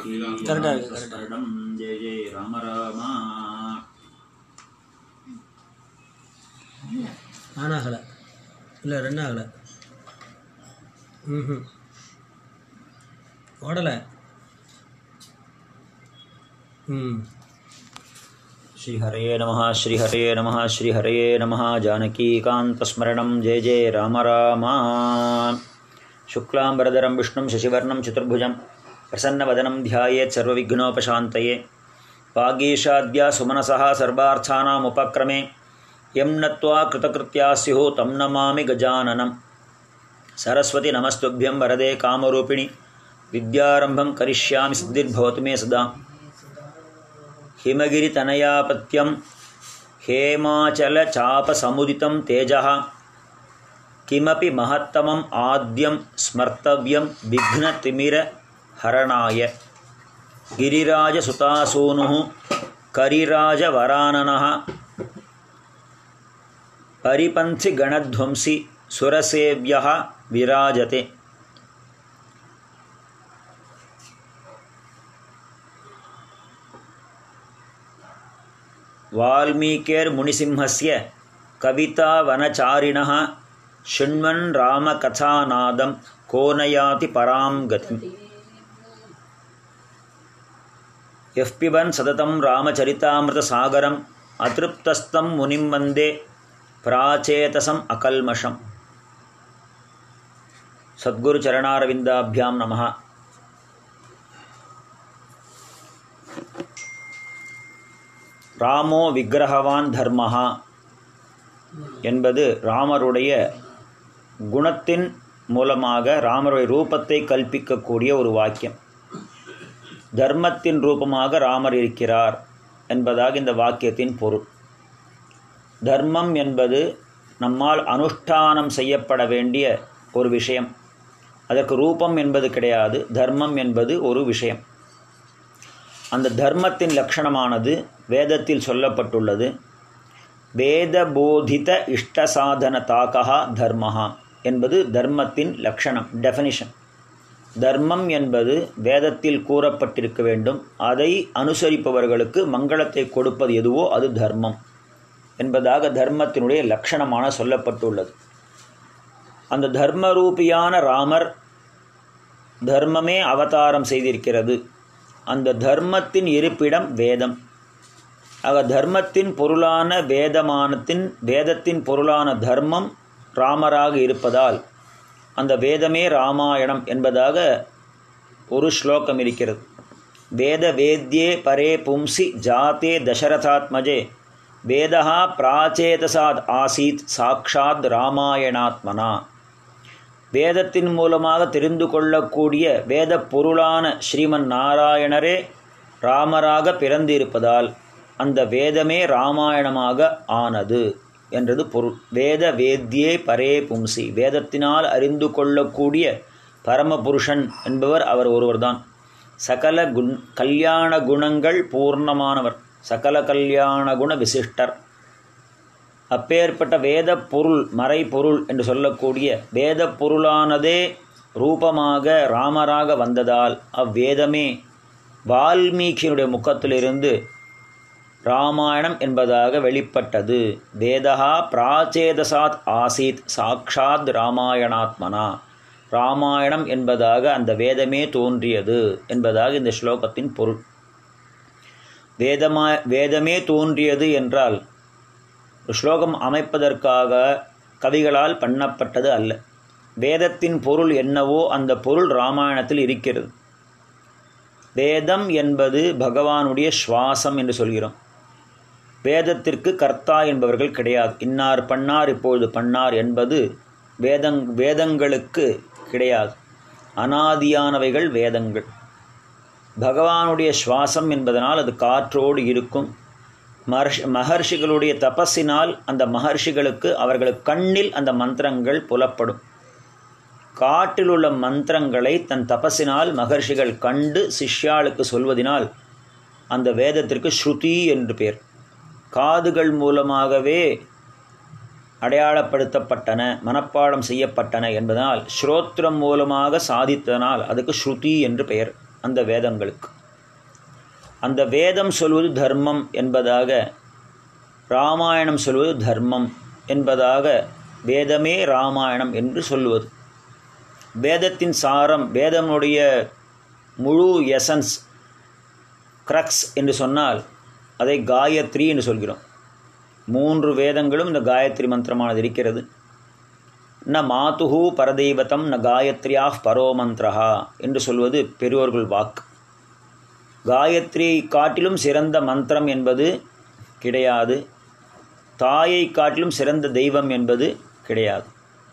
ஸ்ரீலங்காஸ்மரணம் ஜெய ஜெய ராம ராமா. ஆனாகலை இல்லை ரெண்டாகலை ஓடலை. श्रीहरे नमः श्रीहरे नमः श्रीहरे नमः. जानकीकान्तस्मरणं जय जय राम राम. शुक्लाम्बरधरं विष्णुं शशिवर्णं चतुर्भुजं प्रसन्नवदनं ध्यायेत् सर्वविघ्नोपशान्तये. वागीशाद्या सुमनसः सर्वार्थानामुपक्रमे यं नत्वा कृतकृत्याः स्युः तं नमामि गजाननं. सरस्वती नमस्तुभ्यं वरदे कामरूपिणि विद्यारम्भं करिष्यामि सिद्धिर्भवतु मे सदा. हिमगिरितनयापत्यं हेमाचलचापसमुदितं तेजः किमपि महत्तमम् आद्यं स्मर्तव्यं विघ्नतिमिरहरणाय. गिरिराजसुतासूनुः करिराजवराननः परिपन्थिगणध्वंसि सुरसेव्यः विराजते. वाल्मीकिर्मुनिसिंहस्य कवितावनचारिणः शृण्वन् रामकथानादं को न याति परां गतिम्. यः पिबन् सततं रामचरितामृतसागरम् अतृप्तस्तं मुनिं वन्दे प्राचेतसम् अकल्मषम्. सद्गुरुचरणारविन्दाभ्यां नमः. ராமோ விக்கிரகவான் தர்மஹா என்பது ராமருடைய குணத்தின் மூலமாக ராமருடைய ரூபத்தை கல்பிக்கக்கூடிய ஒரு வாக்கியம். தர்மத்தின் ரூபமாக ராமர் இருக்கிறார் என்பதாக இந்த வாக்கியத்தின் பொருள். தர்மம் என்பது நம்மால் அனுஷ்டானம் செய்யப்பட வேண்டிய ஒரு விஷயம். அதற்கு ரூபம் என்பது கிடையாது. தர்மம் என்பது ஒரு விஷயம். அந்த தர்மத்தின் லட்சணமானது வேதத்தில் சொல்லப்பட்டுள்ளது. வேதபோதித இஷ்டசாதன தாக்கா தர்மஹா என்பது தர்மத்தின் லட்சணம், டெஃபினிஷன். தர்மம் என்பது வேதத்தில் கூறப்பட்டிருக்க வேண்டும். அதை அனுசரிப்பவர்களுக்கு மங்களத்தை கொடுப்பது எதுவோ அது தர்மம் என்பதாக தர்மத்தினுடைய லட்சணமான சொல்லப்பட்டுள்ளது. அந்த தர்மரூபியான ராமர் தர்மமே அவதாரம் செய்திருக்கிறது. அந்த தர்மத்தின் இருப்பிடம் வேதம். ஆக தர்மத்தின் பொருளான வேதத்தின் பொருளான தர்மம் ராமராக இருப்பதால் அந்த வேதமே ராமாயணம் என்பதாக ஒரு ஸ்லோகம் இருக்கிறது. வேத வேத்யே பரே பும்சி ஜாதே தசரதாத்மஜே வேதா பிராச்சேதசாத் ஆசீத் சாக்ஷாத் ராமாயணாத்மனா. வேதத்தின் மூலமாக தெரிந்து கொள்ளக்கூடிய வேத பொருளான ஸ்ரீமன் நாராயணரே ராமராக பிறந்திருப்பதால் அந்த வேதமே ராமாயணமாக ஆனது என்றது பொருள். வேத வேத்யே பரே பும்சி, வேதத்தினால் அறிந்து கொள்ளக்கூடிய பரமபுருஷன் என்பவர் அவர் ஒருவர்தான். சகல கல்யாண குணங்கள் பூர்ணமானவர், சகல கல்யாண குண விசிஷ்டர். அப்பேற்பட்ட வேத பொருள், மறைபொருள் என்று சொல்லக்கூடிய வேத பொருளானதே ரூபமாக ராமராக வந்ததால் அவ்வேதமே வால்மீகியினுடைய முகத்திலிருந்து ராமாயணம் என்பதாக வெளிப்பட்டது. வேதா பிராச்சேதசாத் ஆசீத் சாக்ஷாத் ராமாயணாத்மனா. ராமாயணம் என்பதாக அந்த வேதமே தோன்றியது என்பதாக இந்த ஸ்லோகத்தின் பொருள். வேதமே தோன்றியது என்றால் ஒரு ஸ்லோகம் அமைப்பதற்காக கவிகளால் பண்ணப்பட்டது அல்ல. வேதத்தின் பொருள் என்னவோ அந்த பொருள் ராமாயணத்தில் இருக்கிறது. வேதம் என்பது பகவானுடைய சுவாசம் என்று சொல்கிறோம். வேதத்திற்கு கர்த்தா என்பவர்கள் கிடையாது. இன்னார் பண்ணார் இப்பொழுது பண்ணார் என்பது வேதங்களுக்கு கிடையாது. அனாதியானவைகள் வேதங்கள். பகவானுடைய சுவாசம் என்பதனால் அது காற்றோடு இருக்கும். மகர்ஷிகளுடைய தபஸினால் அந்த மகர்ஷிகளுக்கு அவர்களுக்கு கண்ணில் அந்த மந்திரங்கள் புலப்படும். காட்டில் உள்ள மந்திரங்களை தன் தபஸினால் மகர்ஷிகள் கண்டு சிஷ்யாளுக்கு சொல்வதினால் அந்த வேதத்திற்கு ஸ்ருதி என்று பெயர். காதுகள் மூலமாகவே அடையாளப்படுத்தப்பட்டன, மனப்பாடம் செய்யப்பட்டன என்பதனால் ஸ்ரோத்ரம் மூலமாக சாதித்ததனால் அதுக்கு ஸ்ருதி என்று பெயர் அந்த வேதங்களுக்கு. அந்த வேதம் சொல்வது தர்மம் என்பதாக, ராமாயணம் சொல்வது தர்மம் என்பதாக, வேதமே ராமாயணம் என்று சொல்லுவது. வேதத்தின் சாரம், வேதமுடைய முழு எசன்ஸ், க்ரக்ஸ் என்று சொன்னால் அதை காயத்ரி என்று சொல்கிறோம். 3 வேதங்களும் இந்த காயத்ரி மந்திரமானது இருக்கிறது. ந மாதுஹு பரதெய்வதம் ந காயத்ரியாக பரோ மந்திரஹா என்று சொல்வது பெரியோர்கள் வாக்கு. காயத்ரி காட்டிலும் சிறந்த மந்திரம் என்பது கிடையாது. தாயை காட்டிலும் சிறந்த தெய்வம் என்பது கிடையாது.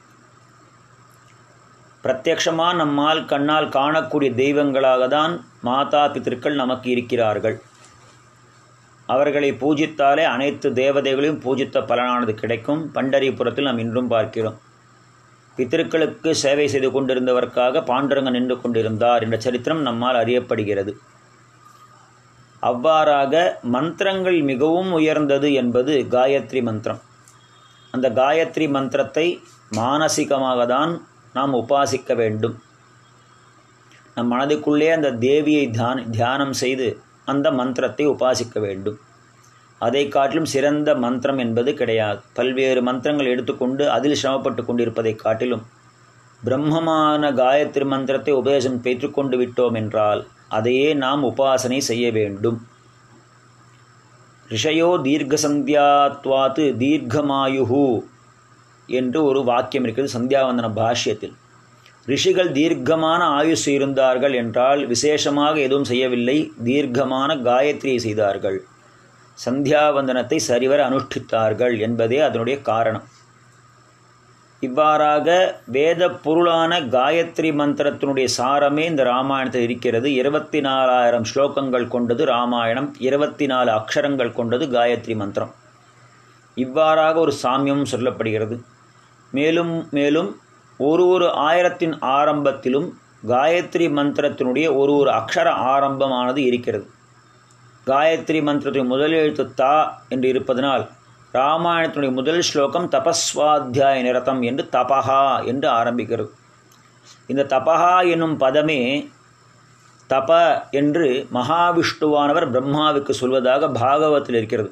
பிரத்யக்ஷமாக நம்மால் கண்ணால் காணக்கூடிய தெய்வங்களாக தான் மாதா பித்திருக்கள் நமக்கு இருக்கிறார்கள். அவர்களை பூஜித்தாலே அனைத்து தேவதைகளையும் பூஜித்த பலனானது கிடைக்கும். பண்டரிபுரத்தில் நாம் இன்றும் பார்க்கிறோம். பித்திருக்களுக்கு சேவை செய்து கொண்டிருந்தவர்க்காக பாண்டுரங்கன் நின்று கொண்டிருந்தார் என்ற சரித்திரம் நம்மால் அறியப்படுகிறது. அவ்வாறாக மந்திரங்கள் மிகவும் உயர்ந்தது என்பது காயத்ரி மந்திரம். அந்த காயத்ரி மந்திரத்தை மானசிகமாக தான் நாம் உபாசிக்க வேண்டும். நம் மனதுக்குள்ளே அந்த தேவியை தியானம் செய்து அந்த மந்திரத்தை உபாசிக்க வேண்டும். அதை காட்டிலும் சிறந்த மந்திரம் என்பது கிடையாது. பல்வேறு மந்திரங்கள் எடுத்துக்கொண்டு அதில் சிரமப்பட்டு கொண்டிருப்பதை காட்டிலும் பிரம்மமான காயத்ரி மந்திரத்தை உபதேசம் பெற்றுக்கொண்டு விட்டோம் என்றால் அதையே நாம் உபாசனை செய்ய வேண்டும். ரிஷயோ தீர்க்கசந்தியாத்வாத்து தீர்க்கமாயுஹு என்று ஒரு வாக்கியம் இருக்கிறது சந்தியாவந்தன பாஷ்யத்தில். ரிஷிகள் தீர்க்கமான ஆயுசு இருந்தார்கள் என்றால் விசேஷமாக எதுவும் செய்யவில்லை, தீர்க்கமான காயத்ரியை செய்தார்கள், சந்தியாவந்தனத்தை சரிவர அனுஷ்டித்தார்கள் என்பதே அதனுடைய காரணம். இவ்வாறாக வேத பொருளான காயத்ரி மந்திரத்தினுடைய சாரமே இந்த ராமாயணத்தில் இருக்கிறது. 24,000 ஸ்லோகங்கள் கொண்டது ராமாயணம், 24 அக்ஷரங்கள் கொண்டது காயத்ரி மந்திரம். இவ்வாறாக ஒரு சாமியம் சொல்லப்படுகிறது. மேலும் மேலும் ஒரு ஆயிரத்தின் ஆரம்பத்திலும் காயத்ரி மந்திரத்தினுடைய ஒரு அக்ஷர ஆரம்பமானது இருக்கிறது. காயத்ரி மந்திரத்தின் முதல் எழுத்து தா என்று இருப்பதனால் ராமாயணத்தினுடைய முதல் ஸ்லோகம் தபஸ்வாத்தியாய நிரதம் என்று தபஹா என்று ஆரம்பிக்கிறது. இந்த தபஹா என்னும் பதமே தப என்று மகாவிஷ்ணுவானவர் பிரம்மாவுக்கு சொல்வதாக பாகவத்தில் இருக்கிறது.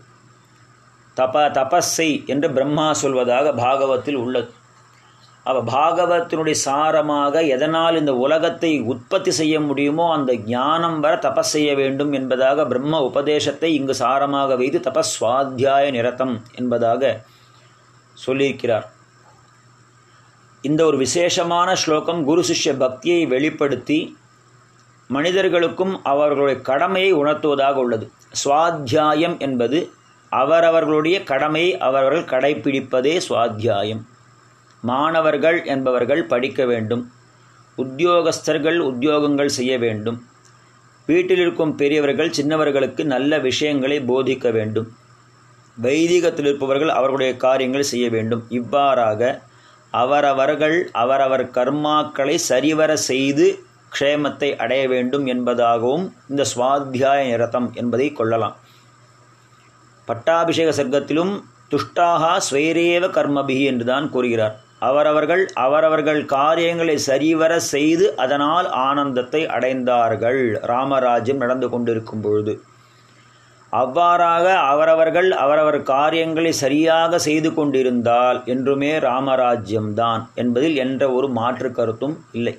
தபஸை என்று பிரம்மா சொல்வதாக பாகவத்தில் உள்ளது. பாகவத்தினுடைய சாரமாக எதனால் இந்த உலகத்தை உற்பத்தி செய்ய முடியுமோ அந்த ஞானம் வர தபஸ் செய்ய வேண்டும் என்பதாக பிரம்ம உபதேசத்தை இங்கு சாரமாக வைத்து தபஸ்வாத்தியாய நிரதம் என்பதாக சொல்லியிருக்கிறார். இந்த ஒரு விசேஷமான ஸ்லோகம் குரு சிஷ்ய பக்தியை வெளிப்படுத்தி மனிதர்களுக்கும் அவர்களுடைய கடமையை உணர்த்துவதாக உள்ளது. சுவாத்தியாயம் என்பது அவரவர்களுடைய கடமையை அவர்கள் கடைப்பிடிப்பதே சுவாத்தியாயம். மாணவர்கள் என்பவர்கள் படிக்க வேண்டும், உத்தியோகஸ்தர்கள் உத்தியோகங்கள் செய்ய வேண்டும், வீட்டில் இருக்கும் பெரியவர்கள் சின்னவர்களுக்கு நல்ல விஷயங்களை போதிக்க வேண்டும், வைதிகத்தில் இருப்பவர்கள் அவர்களுடைய காரியங்களை செய்ய வேண்டும். இவ்வாறாக அவரவர்கள் அவரவர் கர்மாக்களை சரிவர செய்து க்ஷேமத்தை அடைய வேண்டும் என்பதாகவும் இந்த சுவாத்தியாய நிரதம் என்பதை கொள்ளலாம். பட்டாபிஷேக சர்க்கத்திலும் துஷ்டாகா ஸ்வைரேவ கர்மபிகி என்றுதான் கூறுகிறார். அவரவர்கள் அவரவர்கள் காரியங்களை சரிவர செய்து அதனால் ஆனந்தத்தை அடைந்தார்கள் ராமராஜ்யம் நடந்து கொண்டிருக்கும் பொழுது. அவ்வாறாக அவரவர்கள் அவரவர் காரியங்களை சரியாக செய்து கொண்டிருந்தால் என்றுமே ராமராஜ்யம்தான் என்பதில் என்ற ஒரு மாற்று கருத்தும் இல்லை.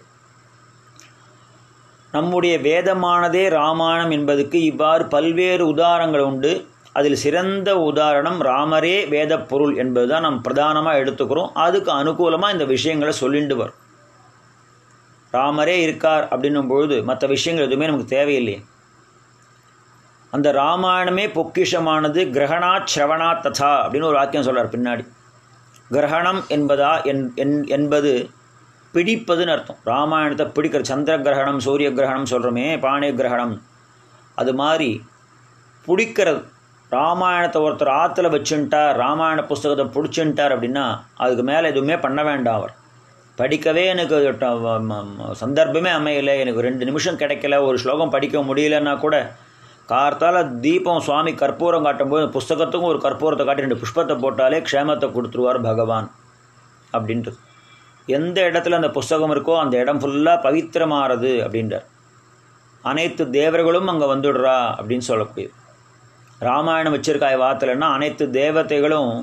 நம்முடைய வேதமானதே ராமாயணம் என்பதற்கு இவ்வாறு பல்வேறு உதாரணங்கள் உண்டு. அதில் சிறந்த உதாரணம் ராமரே வேத பொருள் என்பதுதான் நாம் பிரதானமாக எடுத்துக்கிறோம். அதுக்கு அனுகூலமாக இந்த விஷயங்களை சொல்லிட்டு வரும். ராமரே இருக்கார் அப்படின்னும் பொழுது மற்ற விஷயங்கள் எதுவுமே நமக்கு தேவையில்லையே. அந்த ராமாயணமே பொக்கிஷமானது. கிரகணாத் ஸ்ரவணாத் ததா அப்படின்னு ஒரு வாக்கியம் சொல்கிறார் பின்னாடி. கிரகணம் என்பது பிடிப்பதுன்னு அர்த்தம். ராமாயணத்தை பிடிக்கிற சந்திர கிரகணம் சூரிய கிரகணம் சொல்கிறோமே, பாணிய கிரகணம், அது மாதிரி பிடிக்கிறது. ராமாயணத்தை ஒருத்தர் ஆற்றுல வச்சுட்டார், ராமாயண புஸ்தகத்தை பிடிச்சுட்டார் அப்படின்னா அதுக்கு மேலே எதுவுமே பண்ண வேண்டாம். அவர் படிக்கவே எனக்கு சந்தர்ப்பமே அமையலை, எனக்கு 2 நிமிஷம் கிடைக்கல, ஒரு ஸ்லோகம் படிக்க முடியலன்னா கூட கார்த்தால தீபம் சுவாமி கற்பூரம் காட்டும்போது புஸ்தகத்துக்கும் ஒரு கற்பூரத்தை காட்டி 2 புஷ்பத்தை போட்டாலே க்ஷேமத்தை கொடுத்துருவார் பகவான் அப்படின்றது. எந்த இடத்துல அந்த புஸ்தகம் இருக்கோ அந்த இடம் ஃபுல்லாக பவித்திரமாகிறது அப்படின்றார். அனைத்து தேவர்களும் அங்கே வந்துடுறா அப்படின்னு சொல்லக்கூடியது. ராமாயணம் வச்சிருக்காய் வார்த்தைன்னா அனைத்து தேவதைகளும்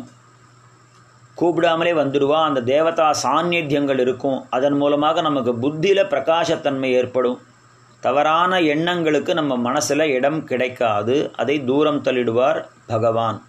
கூப்பிடாமலே வந்துடுவா. அந்த தேவதா சாநித்தியங்கள் இருக்கும். அதன் மூலமாக நமக்கு புத்தியில் பிரகாசத்தன்மை ஏற்படும். தவறான எண்ணங்களுக்கு நம்ம மனசில் இடம் கிடைக்காது. அதை தூரம் தள்ளிடுவார் பகவான்.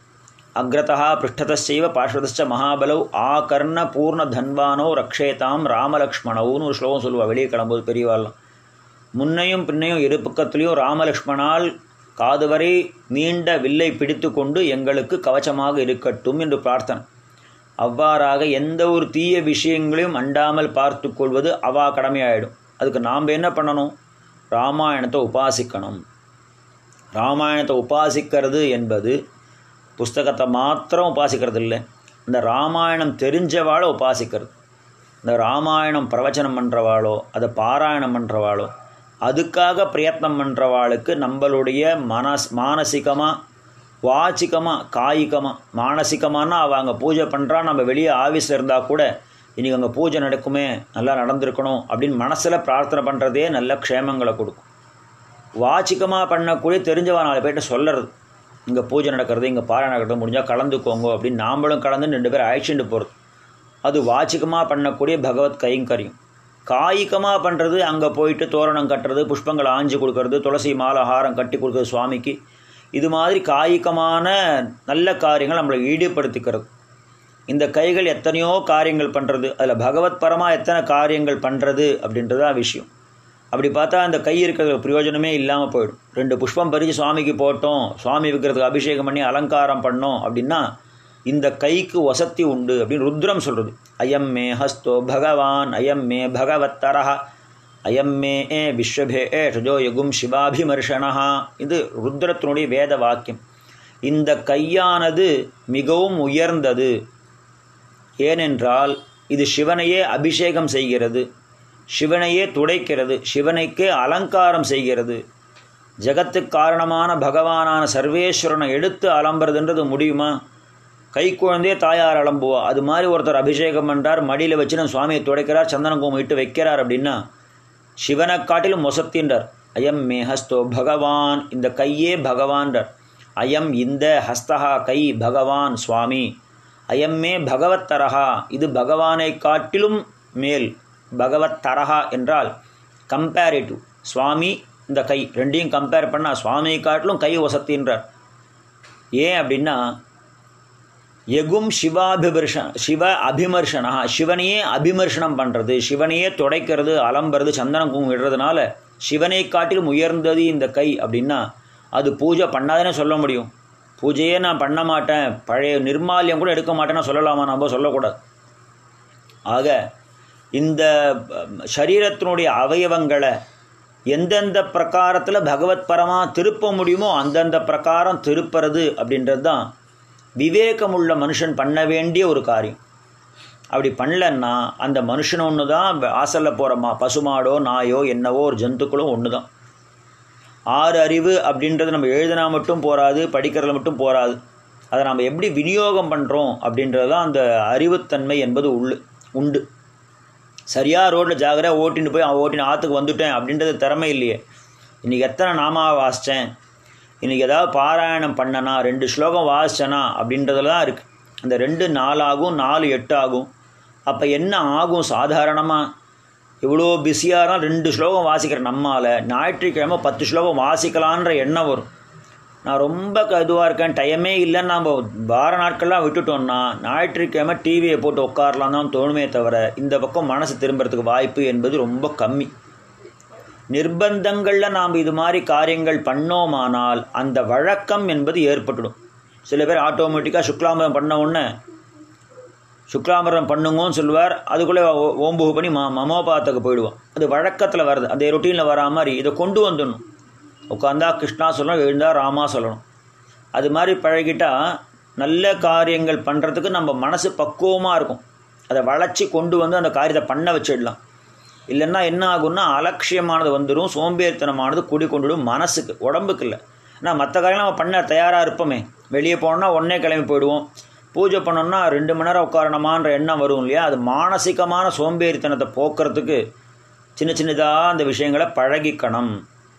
அக்ரதா பிருஷ்டதச்சைவ பார்ஷ்வதச்ச மகாபலௌ ஆகர்ண பூர்ண தன்வானோ ரக்ஷேதாம் ராமலக்ஷ்மணவுன்னு ஒரு ஸ்லோகம் சொல்லுவாள் வெளியே கிளம்பும்போது பெரியவாள்லாம். முன்னையும் பின்னையும் இரு பக்கத்துலேயும் ராமலக்ஷ்மணால் காது வரை நீண்ட வில்லை பிடித்து கொண்டு எங்களுக்கு கவச்சமாக இருக்கட்டும் என்று பிரார்த்தனை. அவ்வாறாக எந்த ஒரு தீய விஷயங்களையும் அண்டாமல் பார்த்து கொள்வது அவா கடமையாயிடும். அதுக்கு நாம் என்ன பண்ணணும்? ராமாயணத்தை உபாசிக்கணும். ராமாயணத்தை உபாசிக்கிறது என்பது புஸ்தகத்தை மாத்திரம் உபாசிக்கிறது இல்லை, இந்த ராமாயணம் தெரிஞ்சவாளோ உபாசிக்கிறது. இந்த ராமாயணம் பிரவச்சனம் பண்ணுறவாளோ அதை பாராயணம் பண்ணுறவாளோ அதுக்காக பிரயத்னம் பண்ணுறவாளுக்கு நம்மளுடைய மானசிகமாக வாச்சிகமாக காய்கமாக மானசிகமானா அவள் அங்கே பூஜை பண்ணுறா, நம்ம வெளியே ஆஃபீஸில் இருந்தால் கூட இன்றைக்கி அங்கே பூஜை நடக்குமே நல்லா நடந்திருக்கணும் அப்படின்னு மனசில் பிரார்த்தனை பண்ணுறதே நல்ல க்ஷேமங்களை கொடுக்கும். வாச்சிகமாக பண்ணக்கூடிய தெரிஞ்சவன் 4 பேர்கிட்ட சொல்கிறது, இங்கே பூஜை நடக்கிறது இங்கே பாராயணம் நடக்கிறது முடிஞ்சால் கலந்துக்கோங்க அப்படின்னு நாம்பளும் கலந்து 2 பேர் அழைச்சிட்டு போகிறது. அது வாச்சிகமாக பண்ணக்கூடிய பகவத் கைங்கரியம். காய்கமாக பண்ணுறது அங்கே போயிட்டு தோரணம் கட்டுறது, புஷ்பங்களை ஆஞ்சு கொடுக்கறது, துளசி மாலை ஹாரம் கட்டி கொடுக்குறது சுவாமிக்கு. இது மாதிரி காய்கமான நல்ல காரியங்கள் நம்மளை ஈடுபடுத்திக்கிறது. இந்த கைகள் எத்தனையோ காரியங்கள் பண்ணுறது, அதில் பகவத் பரமாக எத்தனை காரியங்கள் பண்ணுறது அப்படின்றதா விஷயம். அப்படி பார்த்தா அந்த கை இருக்கிறது பிரயோஜனமே இல்லாமல் போயிடும். 2 புஷ்பம் பறித்து சுவாமிக்கு போட்டோம், சுவாமி விற்கிறதுக்கு அபிஷேகம் பண்ணி அலங்காரம் பண்ணோம் அப்படின்னா இந்த கைக்கு வசத்தி உண்டு அப்படின்னு ருத்ரம் சொல்கிறது. அயம் மே ஹஸ்தோ பகவான் அயம் மே பகவத்தரஹ அயம் மே விஸ்வபே ஷஜோ யுகும் சிவாபிமர்ஷனஹா. இது ருத்ரத்தினுடைய வேத வாக்கியம். இந்த கையானது மிகவும் உயர்ந்தது. ஏனென்றால் இது சிவனையே அபிஷேகம் செய்கிறது, சிவனையே துடைக்கிறது, சிவனைக்கே அலங்காரம் செய்கிறது. ஜகத்துக்கு காரணமான பகவானான சர்வேஸ்வரனை எடுத்து அலம்புறதுன்றது முடியுமா? கை குழந்தையே தாயார் அலம்புவா. அது மாதிரி ஒருத்தர் அபிஷேகம் பண்ணுறார், மடியில் வச்சு நம்ம சுவாமியை துடைக்கிறார், சந்தன குங்குமம் இட்டு வைக்கிறார் அப்படின்னா சிவனை காட்டிலும் மொசத்தின்றார். அயம் மே ஹஸ்தோ பகவான், இந்த கையே பகவான்றார். அயம் இந்த ஹஸ்தஹா கை பகவான் சுவாமி. அயம் மே பகவத்தரஹா, இது பகவானை காட்டிலும் மேல். பகவத்தரஹா என்றால் கம்பேரிட்டிவ். சுவாமி இந்த கை ரெண்டையும் கம்பேர் பண்ணால் சுவாமியை காட்டிலும் கை வசத்தின்றார். ஏன் அப்படின்னா எகும் சிவ அபிமர்ஷனா, சிவனையே அபிமர்ஷனம் பண்ணுறது, சிவனையே துடைக்கிறது, அலம்புறது, சந்தனம் குங்குமம் விடுறதுனால சிவனை காட்டிலும் உயர்ந்தது இந்த கை அப்படின்னா அது பூஜை பண்ணாதானே சொல்ல முடியும். பூஜையே நான் பண்ண மாட்டேன், பழைய நிர்மால்யம் கூட எடுக்க மாட்டேன்னு சொல்லலாமா? நம்ம சொல்லக்கூடாது. ஆக இந்த சரீரத்தினுடைய அவயவங்களை எந்தெந்த பிரகாரத்தில் பகவத் பரமாக திருப்ப முடியுமோ அந்தந்த பிரகாரம் திருப்புறது அப்படின்றது தான் விவேகமுள்ள மனுஷன் பண்ண வேண்டிய ஒரு காரியம். அப்படி பண்ணலன்னா அந்த மனுஷன் ஒன்று தான், வாசலில் போகிறோமா பசுமாடோ நாயோ என்னவோ ஒரு ஜந்துக்களும் ஒன்று தான். 6 அறிவு அப்படின்றது நம்ம எழுதினா மட்டும் போகாது, படிக்கிறதுல மட்டும் போகாது. அதை நம்ம எப்படி விநியோகம் பண்ணுறோம் அப்படின்றது தான் அந்த அறிவுத்தன்மை என்பது உண்டு. சரியாக ரோட்டில் ஜாகிரதையாக ஓட்டின்னு போய் ஓட்டின்னு ஆற்றுக்கு வந்துட்டேன் அப்படின்றது திறமை இல்லையே. இன்றைக்கி எத்தனை நாமாவை வாசித்தேன், இன்றைக்கி ஏதாவது பாராயணம் பண்ணனா, 2 ஸ்லோகம் வாசித்தேனா அப்படின்றதுல தான் இருக்குது. அந்த 2 4 ஆகும், 4 8 ஆகும். அப்போ என்ன ஆகும்? சாதாரணமாக இவ்வளோ பிஸியாக 2 ஸ்லோகம் வாசிக்கிற நம்மால் ஞாயிற்றுக்கிழமை 10 ஸ்லோகம் வாசிக்கலான்ற எண்ணம் வரும். நான் ரொம்ப இதுவாக இருக்கேன், டைமே இல்லைன்னு நம்ம வார நாட்கள்லாம் விட்டுட்டோம்னா ஞாயிற்றுக்கிழமை டிவியை போட்டு உட்காரலாம் தான் தோணுமே தவிர இந்த பக்கம் மனசு திரும்புறதுக்கு வாய்ப்பு என்பது ரொம்ப கம்மி. நிர்பந்தங்களில் நாம் இது மாதிரி காரியங்கள் பண்ணோமானால் அந்த வழக்கம் என்பது ஏற்பட்டுடும். சில பேர் ஆட்டோமேட்டிக்காக சுக்லாம்பரம் பண்ண உடனே சுக்லாம்பரம் பண்ணுங்கன்னு சொல்லுவார், அதுக்குள்ளே ஓம்பு பண்ணி மமோபாத்துக்கு போயிடுவோம். அது வழக்கத்தில் வருது, அந்த ரொட்டீனில் வரா மாதிரி இதை கொண்டு வந்துடணும். உட்காந்தா கிருஷ்ணா சொல்லணும், எழுந்தா ராமா சொல்லணும். அது மாதிரி பழகிட்டால் நல்ல காரியங்கள் பண்ணுறதுக்கு நம்ம மனசு பக்குவமாக இருக்கும். அதை வளைச்சி கொண்டு வந்து அந்த காரியத்தை பண்ண வச்சிடலாம். இல்லைன்னா என்ன ஆகும்னா அலட்சியமானது வந்துடும், சோம்பேறித்தனமானது கூடி கொண்டுடும் மனசுக்கு, உடம்புக்கு இல்லை. ஆனால் மற்ற காரியம் நம்ம பண்ண தயாராக இருப்போமே. வெளியே போனோம்னா உடனே கிளம்பி போயிடுவோம். பூஜை பண்ணோம்னா 2 மணி நேரம் உட்காரணுமான்ற எண்ணம் வரும் இல்லையா? அது மானசிகமான சோம்பேறித்தனத்தை போக்குறதுக்கு சின்னதாக அந்த விஷயங்களை பழகிக்கணும்.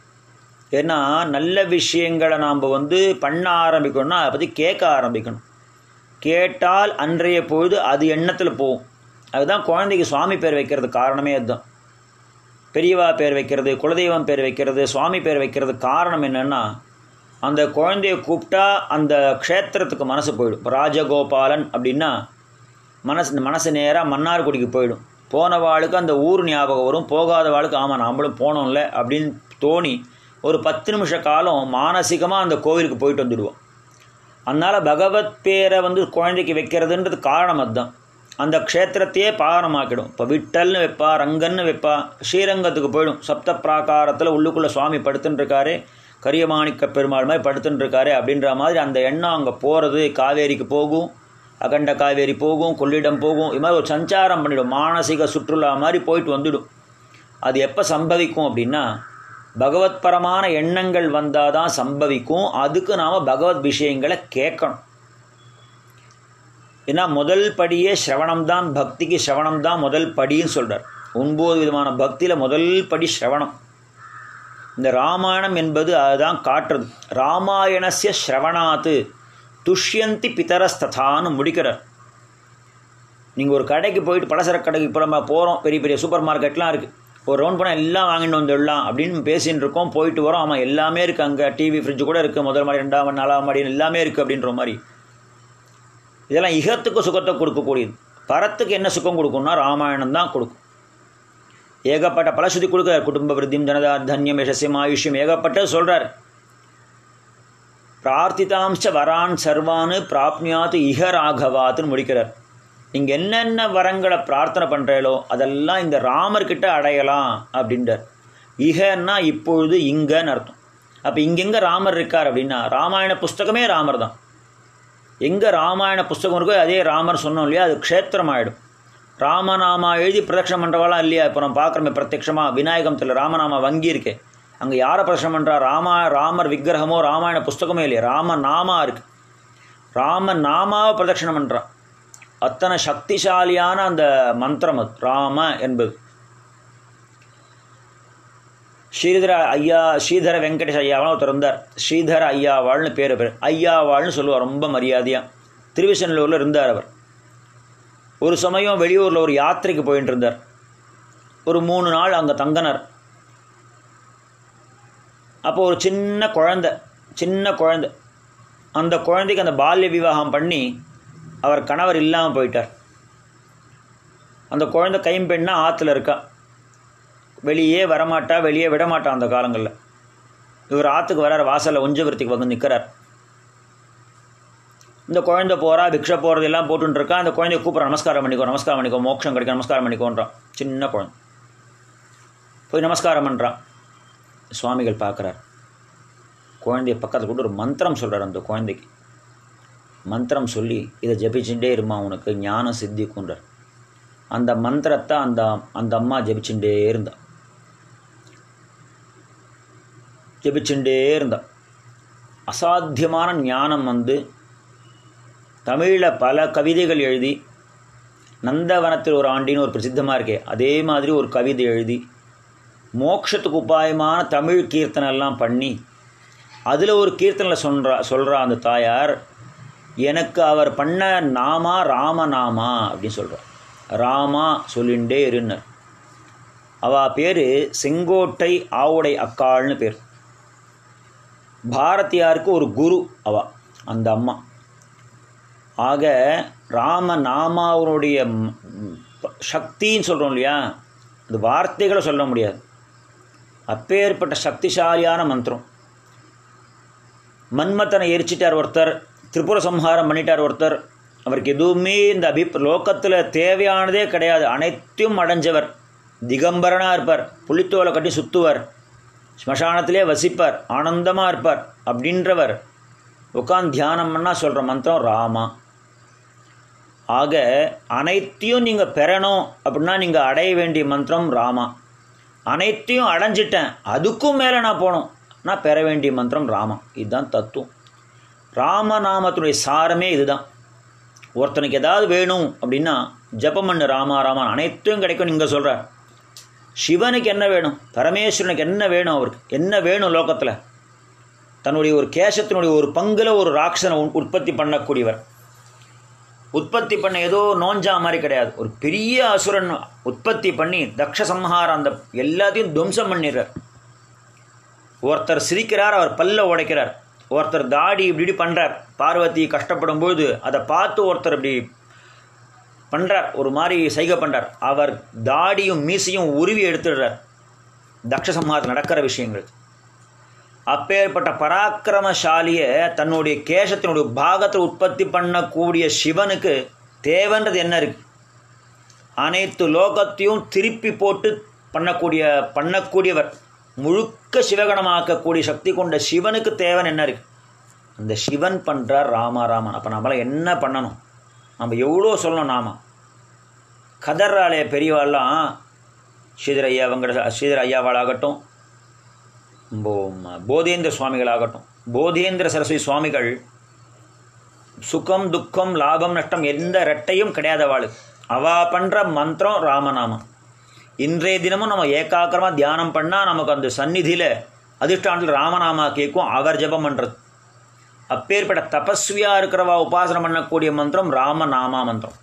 ஏன்னா நல்ல விஷயங்களை நாம் பண்ண ஆரம்பிக்கணும்னா அதை பற்றி கேட்க ஆரம்பிக்கணும். கேட்டால் அன்றைய பொழுது அது எண்ணத்தில் போகும். அதுதான் குழந்தைக்கு சுவாமி பேர் வைக்கிறது காரணமே அதுதான். பெரியவா பேர் வைக்கிறது, குலதெய்வம் பேர் வைக்கிறது, சுவாமி பேர் வைக்கிறது காரணம் என்னென்னா, அந்த குழந்தைய கூப்பிட்டா அந்த க்ஷேத்திரத்துக்கு மனசு போயிடும். இப்போ ராஜகோபாலன் அப்படின்னா மனசு நேராக மன்னார்குடிக்கு போயிடும். போனவாளுக்கு அந்த ஊர் ஞாபகம் வரும், போகாத வாளுக்கு ஆமாம் நம்மளும் போனோம்ல அப்படின்னு தோணி ஒரு 10 நிமிஷ காலம் மானசீகமாக அந்த கோவிலுக்கு போயிட்டு வந்துடுவோம். அதனால் பகவத் பேரை குழந்தைக்கு வைக்கிறதுன்றது காரணம் அதுதான். அந்த க்ஷேத்திரத்தையே பாரணமாக்கிடும். இப்போ விட்டல்னு வைப்பா, ரங்கன்னு வைப்பா, ஸ்ரீரங்கத்துக்கு போயிடும். சப்த பிராகாரத்தில் உள்ளுக்குள்ளே சுவாமி படுத்துட்டுருக்காரு, கரியமாணிக்க பெருமாள் மாதிரி படுத்துட்டுருக்காரு அப்படின்ற மாதிரி அந்த எண்ணம் அங்கே போகிறது. காவேரிக்கு போகும், அகண்ட காவேரி போகும், கொள்ளிடம் போகும், இது மாதிரி ஒரு சஞ்சாரம் பண்ணிவிடும். மானசீக சுற்றுலா மாதிரி போயிட்டு வந்துடும். அது எப்போ சம்பவிக்கும் அப்படின்னா, பகவத்பரமான எண்ணங்கள் வந்தால் தான் சம்பவிக்கும். அதுக்கு நாம் பகவத் விஷயங்களை கேட்கணும். ஏன்னா முதல் படியே ஸ்ரவணம் தான். பக்திக்கு ஸ்ரவணம் தான் முதல் படின்னு சொல்கிறார். 9 விதமான பக்தியில் முதல் படி ஸ்ரவணம். இந்த ராமாயணம் என்பது அதுதான் காட்டுறது. ராமாயணஸ்ய ஸ்ரவணாத்து துஷ்யந்தி பிதரஸ்ததான்னு முடிக்கிறார். நீங்கள் ஒரு கடைக்கு போயிட்டு, பலசரக்கு கடைக்கு இப்போ நம்ம போகிறோம், பெரிய பெரிய சூப்பர் மார்க்கெட்லாம் இருக்குது, ஒரு ரவுண்ட் போனால் எல்லாம் வாங்கிட்டு வந்துடலாம் அப்படின்னு பேசின்னு இருக்கோம். போயிட்டு வரோம், ஆமாம் எல்லாமே இருக்குது, அங்கே டிவி ஃப்ரிட்ஜு கூட இருக்குது, முதல் மாடி 2ஆம் மாடி 4ஆம் மாடி எல்லாமே இருக்குது அப்படின்ற மாதிரி. இதெல்லாம் இகத்துக்கு சுகத்தை கொடுக்கக்கூடியது. பரத்துக்கு என்ன சுகம் கொடுக்கும்னா ராமாயணம் தான் கொடுக்கும். ஏகப்பட்ட பலசுதி கொடுக்குறார். குடும்ப விருத்தியும் ஜனதா தன்யம் யசஸ்யம் ஆயுஷ்யம் ஏகப்பட்டது சொல்கிறார். பிரார்த்திதாம்ச வரான் சர்வான்னு பிராப்னியாத்து இஹ ராகவாத்துன்னு முடிக்கிறார். நீங்கள் என்னென்ன வரங்களை பிரார்த்தனை பண்ணுறீங்களோ அதெல்லாம் இந்த ராமர்கிட்ட அடையலாம் அப்படின்றார். இஹன்னா இப்பொழுது இங்கன்னு அர்த்தம். அப்போ இங்கெங்கே ராமர் இருக்கார் அப்படின்னா, ராமாயண புஸ்தகமே ராமர் தான். எங்கே ராமாயண புஸ்தகம் இருக்கோ அதே ராமர் சொன்னோம் இல்லையா, அது க்ஷேத்திரம் ஆகிடும். ராமநாமா எழுதி பிரதட்சணம் பண்ணுறவாலாம் இல்லையா. இப்போ நம்ம பார்க்குறோமே பிரத்யட்சமாக விநாயகத்தில் ராமநாமா வங்கி இருக்கே, அங்கே யாரை பிரதட்சணம் பண்ணுறா? ராமர் விக்கிரகமோ ராமாயண புஸ்தகமே இல்லையா, ராமநாமா இருக்குது. ராமநாமாவை பிரதட்சணம் பண்ணுறான். அத்தனை சக்திசாலியான அந்த மந்திரம் அது ராம என்பது. ஸ்ரீதர வெங்கடேஷ் ஐயாவால் ஒருத்தர் இருந்தார். ஸ்ரீதர ஐயாவாள்னு பேர் ஐயாவாள்னு சொல்லுவார் ரொம்ப மரியாதையாக. திருவிசநல்லூரில் இருந்தார் அவர். ஒரு சமயம் வெளியூரில் ஒரு யாத்திரைக்கு போயிட்டு இருந்தார். ஒரு 3 நாள் அங்கே தங்கினார். அப்போ ஒரு சின்ன குழந்தை அந்த குழந்தைக்கு அந்த பால்ய விவாகம் பண்ணி அவர் கணவர் இல்லாமல் போயிட்டார். அந்த குழந்தை கைம்பெண்ணா ஆற்றுல இருக்கா, வெளியே வரமாட்டா, வெளியே விடமாட்டான். அந்த காலங்களில் இவர் ஆற்றுக்கு வரார், வாசலில் உஞ்சவர்த்திக்கு வந்து நிற்கிறார். இந்த குழந்தை போகிறா, பிக்ஷை போகிறது எல்லாம் போட்டுருக்கா. அந்த குழந்தைய கூப்பிட்ற, நமஸ்காரம் பண்ணிக்கோ, மோட்சம் கிடைக்கும், நமஸ்காரம் பண்ணிக்கோன்றான். சின்ன குழந்தை போய் நமஸ்காரம் பண்ணுறான். சுவாமிகள் பார்க்குறார். குழந்தைய பக்கத்தில் கூட ஒரு மந்திரம் சொல்கிறார். அந்த குழந்தைக்கு மந்திரம் சொல்லி, இதை ஜபிச்சுட்டே இருமா, உனக்கு ஞானம் சித்திக்குன்றார். அந்த மந்திரத்தை அந்த அம்மா ஜபிச்சுட்டே இருந்தா. அசாத்தியமான ஞானம் தமிழில் பல கவிதைகள் எழுதி, நந்தவனத்தில் ஒரு ஆண்டின்னு ஒரு பிரசித்தமாக இருக்கே, அதே மாதிரி ஒரு கவிதை எழுதி, மோட்சத்துக்கு உபாயமான தமிழ் கீர்த்தனெல்லாம் பண்ணி, அதில் ஒரு கீர்த்தனில் சொல்கிறா அந்த தாயார், எனக்கு அவர் பண்ண நாமா ராமநாமா அப்படின்னு சொல்கிறார். ராமா சொல்லிண்டே இருன்னார். அவள் பேர் செங்கோட்டை ஆவுடை அக்காள்னு பேர். பாரதியாருக்கு ஒரு குரு அந்த அம்மா. ஆக ராமநாமாவனுடைய சக்தின்னு சொல்கிறோம் இல்லையா, அது வார்த்தைகளை சொல்ல முடியாது. அப்பேற்பட்ட சக்திசாலியான மந்திரம். மன்மத்தனை எரிச்சிட்டார் ஒருத்தர், திரிபுர சம்ஹாரம் பண்ணிட்டார் ஒருத்தர். அவருக்கு எதுவுமே இந்த லோகத்தில் தேவையானதே கிடையாது, அனைத்தையும் அடைஞ்சவர். திகம்பரனாக இருப்பார், புலித்தோலை கட்டி சுற்றுவார், ஸ்மசானத்திலே வசிப்பார், ஆனந்தமாக இருப்பார். அப்படின்றவர் உட்காந்து தியானம் பண்ணால் சொல்கிற மந்திரம் ராமா. ஆக அனைத்தையும் நீங்கள் பெறணும் அப்படின்னா நீங்கள் அடைய வேண்டிய மந்திரம் ராமா. அனைத்தையும் அடைஞ்சிட்டேன், அதுக்கும் மேலே நான் போகணும், நான் பெற வேண்டிய மந்திரம் ராமா. இதுதான் தத்துவம். ராமநாமத்தினுடைய சாரமே இதுதான். ஒருத்தனுக்கு ஏதாவது வேணும் அப்படின்னா ஜபம் பண்ணு ராமா ராமான், அனைத்தையும் கிடைக்கும் நீங்கள் சொல்கிறார். சிவனுக்கு என்ன வேணும், பரமேஸ்வரனுக்கு என்ன வேணும், அவருக்கு என்ன வேணும் லோகத்தில்? தன்னுடைய ஒரு கேசத்தினுடைய ஒரு பங்குல ஒரு ராட்சசனை உற்பத்தி பண்ணக்கூடியவர். உற்பத்தி பண்ண ஏதோ நோஞ்சா மாதிரி கிடையாது, ஒரு பெரிய அசுரன் உற்பத்தி பண்ணி தக்ஷ சம்ஹாரம் அந்த எல்லாத்தையும் துவம்சம் பண்ணிடுறார். ஒருத்தர் சிரிக்கிறார், அவர் பல்ல உடைக்கிறார். ஒருத்தர் தாடி இப்படி பண்ணுறார், பார்வதி கஷ்டப்படும் போது அதை பார்த்து ஒருத்தர் இப்படி பண்ணுறார், ஒரு மாதிரி சைகை பண்ணுறார். அவர் தாடியும் மீசையும் உருவி எடுத்துடுறார். தக்ஷ சம்ஹாரத்தில் நடக்கிற விஷயங்கள். அப்பேற்பட்ட பராக்கிரமசாலியை தன்னுடைய கேசத்தினுடைய பாகத்தை உற்பத்தி பண்ணக்கூடிய சிவனுக்கு தேவைன்றது என்ன இருக்கு? அனைத்து லோகத்தையும் திருப்பி போட்டு பண்ணக்கூடியவர், முழுக்க சிவகணமாக்கக்கூடிய சக்தி கொண்ட சிவனுக்கு தேவன் என்ன இருக்கு? அந்த சிவன் பண்ணுறார் ராமன். அப்போ நம்மளாம் என்ன பண்ணணும்? நம்ம எவ்வளோ சொல்லணும்? நாம கதர்றாலே பெரியவாள்லாம் ஸ்ரீதர ஐயாவாளாகட்டும், போதேந்திர சுவாமிகளாகட்டும், போதேந்திர சரஸ்வதி சுவாமிகள் சுகம் துக்கம் லாபம் நஷ்டம் எந்த ரெட்டையும் கிடையாதவாள். அவா பண்ணுற மந்திரம் ராமநாமம். இன்றைய தினமும் நம்ம ஏகாக்கிரமாக தியானம் பண்ணால் நமக்கு அந்த சந்நிதியில் அதிஷ்டானத்தில் ராமநாமா கேட்கும். அவர் ஜபம் பண்ணுறது. அப்பேற்பட்ட தபஸ்வியாக இருக்கிறவா உபாசனை பண்ணக்கூடிய மந்திரம் ராமநாமா மந்திரம்.